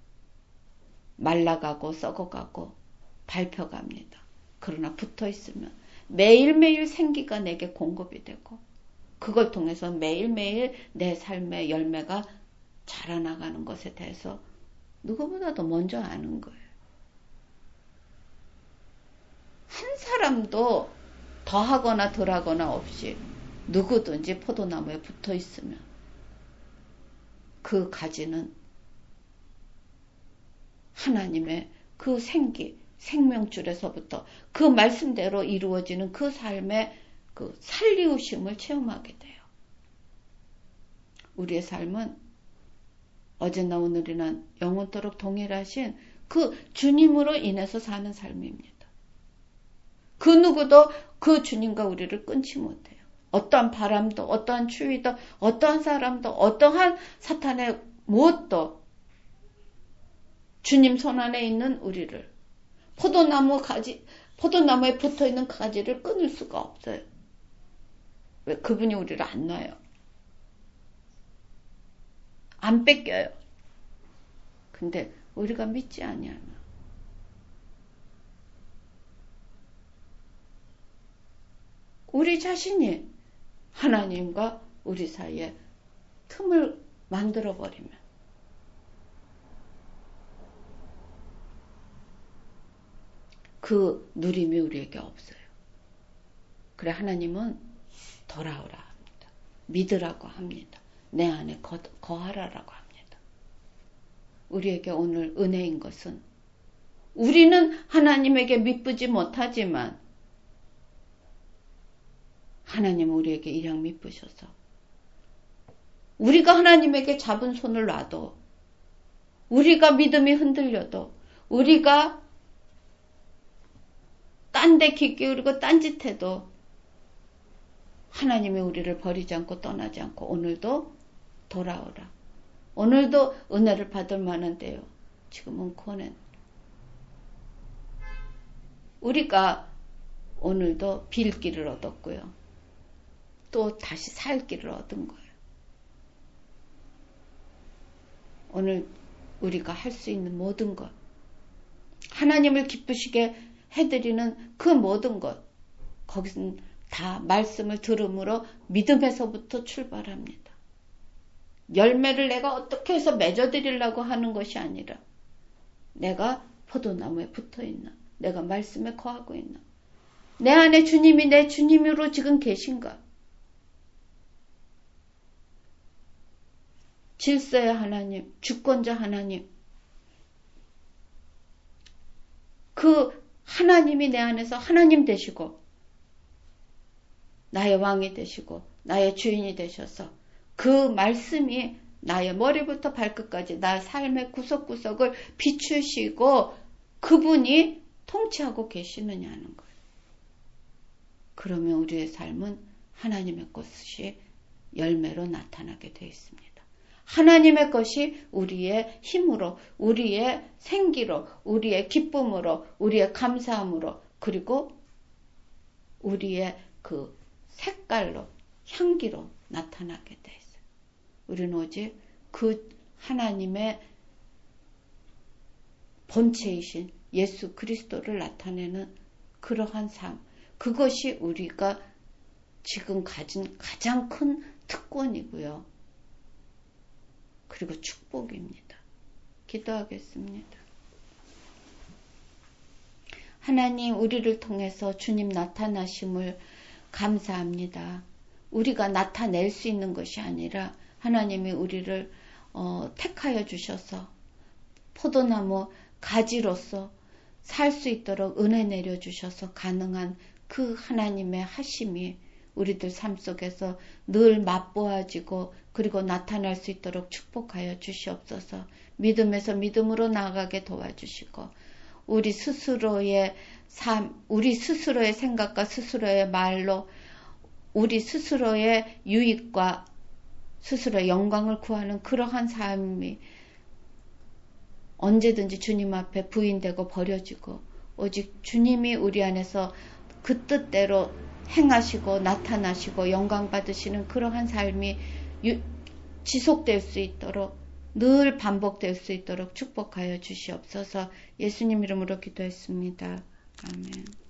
말라가고 썩어가고 밟혀갑니다. 그러나 붙어있으면 매일매일 생기가 내게 공급이 되고 그걸 통해서 매일매일 내 삶의 열매가 자라나가는 것에 대해서 누구보다도 먼저 아는 거예요. 한 사람도 더하거나 덜하거나 없이 누구든지 포도나무에 붙어 있으면 그 가지는 하나님의 그 생기, 생명줄에서부터 그 말씀대로 이루어지는 그 삶의 그 살리우심을 체험하게 돼요. 우리의 삶은 어제나 오늘이나 영원토록 동일하신 그 주님으로 인해서 사는 삶입니다. 그 누구도 그 주님과 우리를 끊지 못해요. 어떠한 바람도, 어떠한 추위도, 어떠한 사람도, 어떠한 사탄의 무엇도 주님 손 안에 있는 우리를 포도나무 가지, 포도나무에 붙어 있는 가지를 끊을 수가 없어요. 왜? 그분이 우리를 안 놔요. 안 뺏겨요. 근데 우리가 믿지 아니하나. 우리 자신이 하나님과 우리 사이에 틈을 만들어버리면 그 누림이 우리에게 없어요. 그래 하나님은 돌아오라 합니다. 믿으라고 합니다. 내 안에 거, 거하라라고 합니다. 우리에게 오늘 은혜인 것은 우리는 하나님에게 미쁘지 못하지만 하나님은 우리에게 이랑 미쁘셔서 우리가 하나님에게 잡은 손을 놔도 우리가 믿음이 흔들려도 우리가 딴 데 귀 기울이고 딴짓해도 하나님이 우리를 버리지 않고 떠나지 않고 오늘도 돌아오라. 오늘도 은혜를 받을 만한 때요. 지금은 고난. 우리가 오늘도 빌 길을 얻었고요. 또 다시 살 길을 얻은 거예요. 오늘 우리가 할 수 있는 모든 것, 하나님을 기쁘시게 해드리는 그 모든 것, 거기서는 다 말씀을 들음으로 믿음에서부터 출발합니다. 열매를 내가 어떻게 해서 맺어드리려고 하는 것이 아니라 내가 포도나무에 붙어있나, 내가 말씀에 거하고 있나, 내 안에 주님이 내 주님으로 지금 계신가, 질서의 하나님, 주권자 하나님, 그 하나님이 내 안에서 하나님 되시고 나의 왕이 되시고 나의 주인이 되셔서 그 말씀이 나의 머리부터 발끝까지 나의 삶의 구석구석을 비추시고 그분이 통치하고 계시느냐는 거예요. 그러면 우리의 삶은 하나님의 것이 열매로 나타나게 되어 있습니다. 하나님의 것이 우리의 힘으로, 우리의 생기로, 우리의 기쁨으로, 우리의 감사함으로, 그리고 우리의 그 색깔로, 향기로 나타나게 돼 있어요. 우리는 오직 그 하나님의 본체이신 예수 그리스도를 나타내는 그러한 삶, 그것이 우리가 지금 가진 가장 큰 특권이고요. 그리고 축복입니다. 기도하겠습니다. 하나님, 우리를 통해서 주님 나타나심을 감사합니다. 우리가 나타낼 수 있는 것이 아니라 하나님이 우리를 어, 택하여 주셔서 포도나무 가지로서 살 수 있도록 은혜 내려주셔서 가능한 그 하나님의 하심이 우리들 삶 속에서 늘 맛보아지고 그리고 나타날 수 있도록 축복하여 주시옵소서. 믿음에서 믿음으로 나아가게 도와주시고 우리 스스로의 삶, 우리 스스로의 생각과 스스로의 말로 우리 스스로의 유익과 스스로의 영광을 구하는 그러한 삶이 언제든지 주님 앞에 부인되고 버려지고 오직 주님이 우리 안에서 그 뜻대로 행하시고 나타나시고 영광 받으시는 그러한 삶이 유, 지속될 수 있도록 늘 반복될 수 있도록 축복하여 주시옵소서. 예수님 이름으로 기도했습니다. 아멘.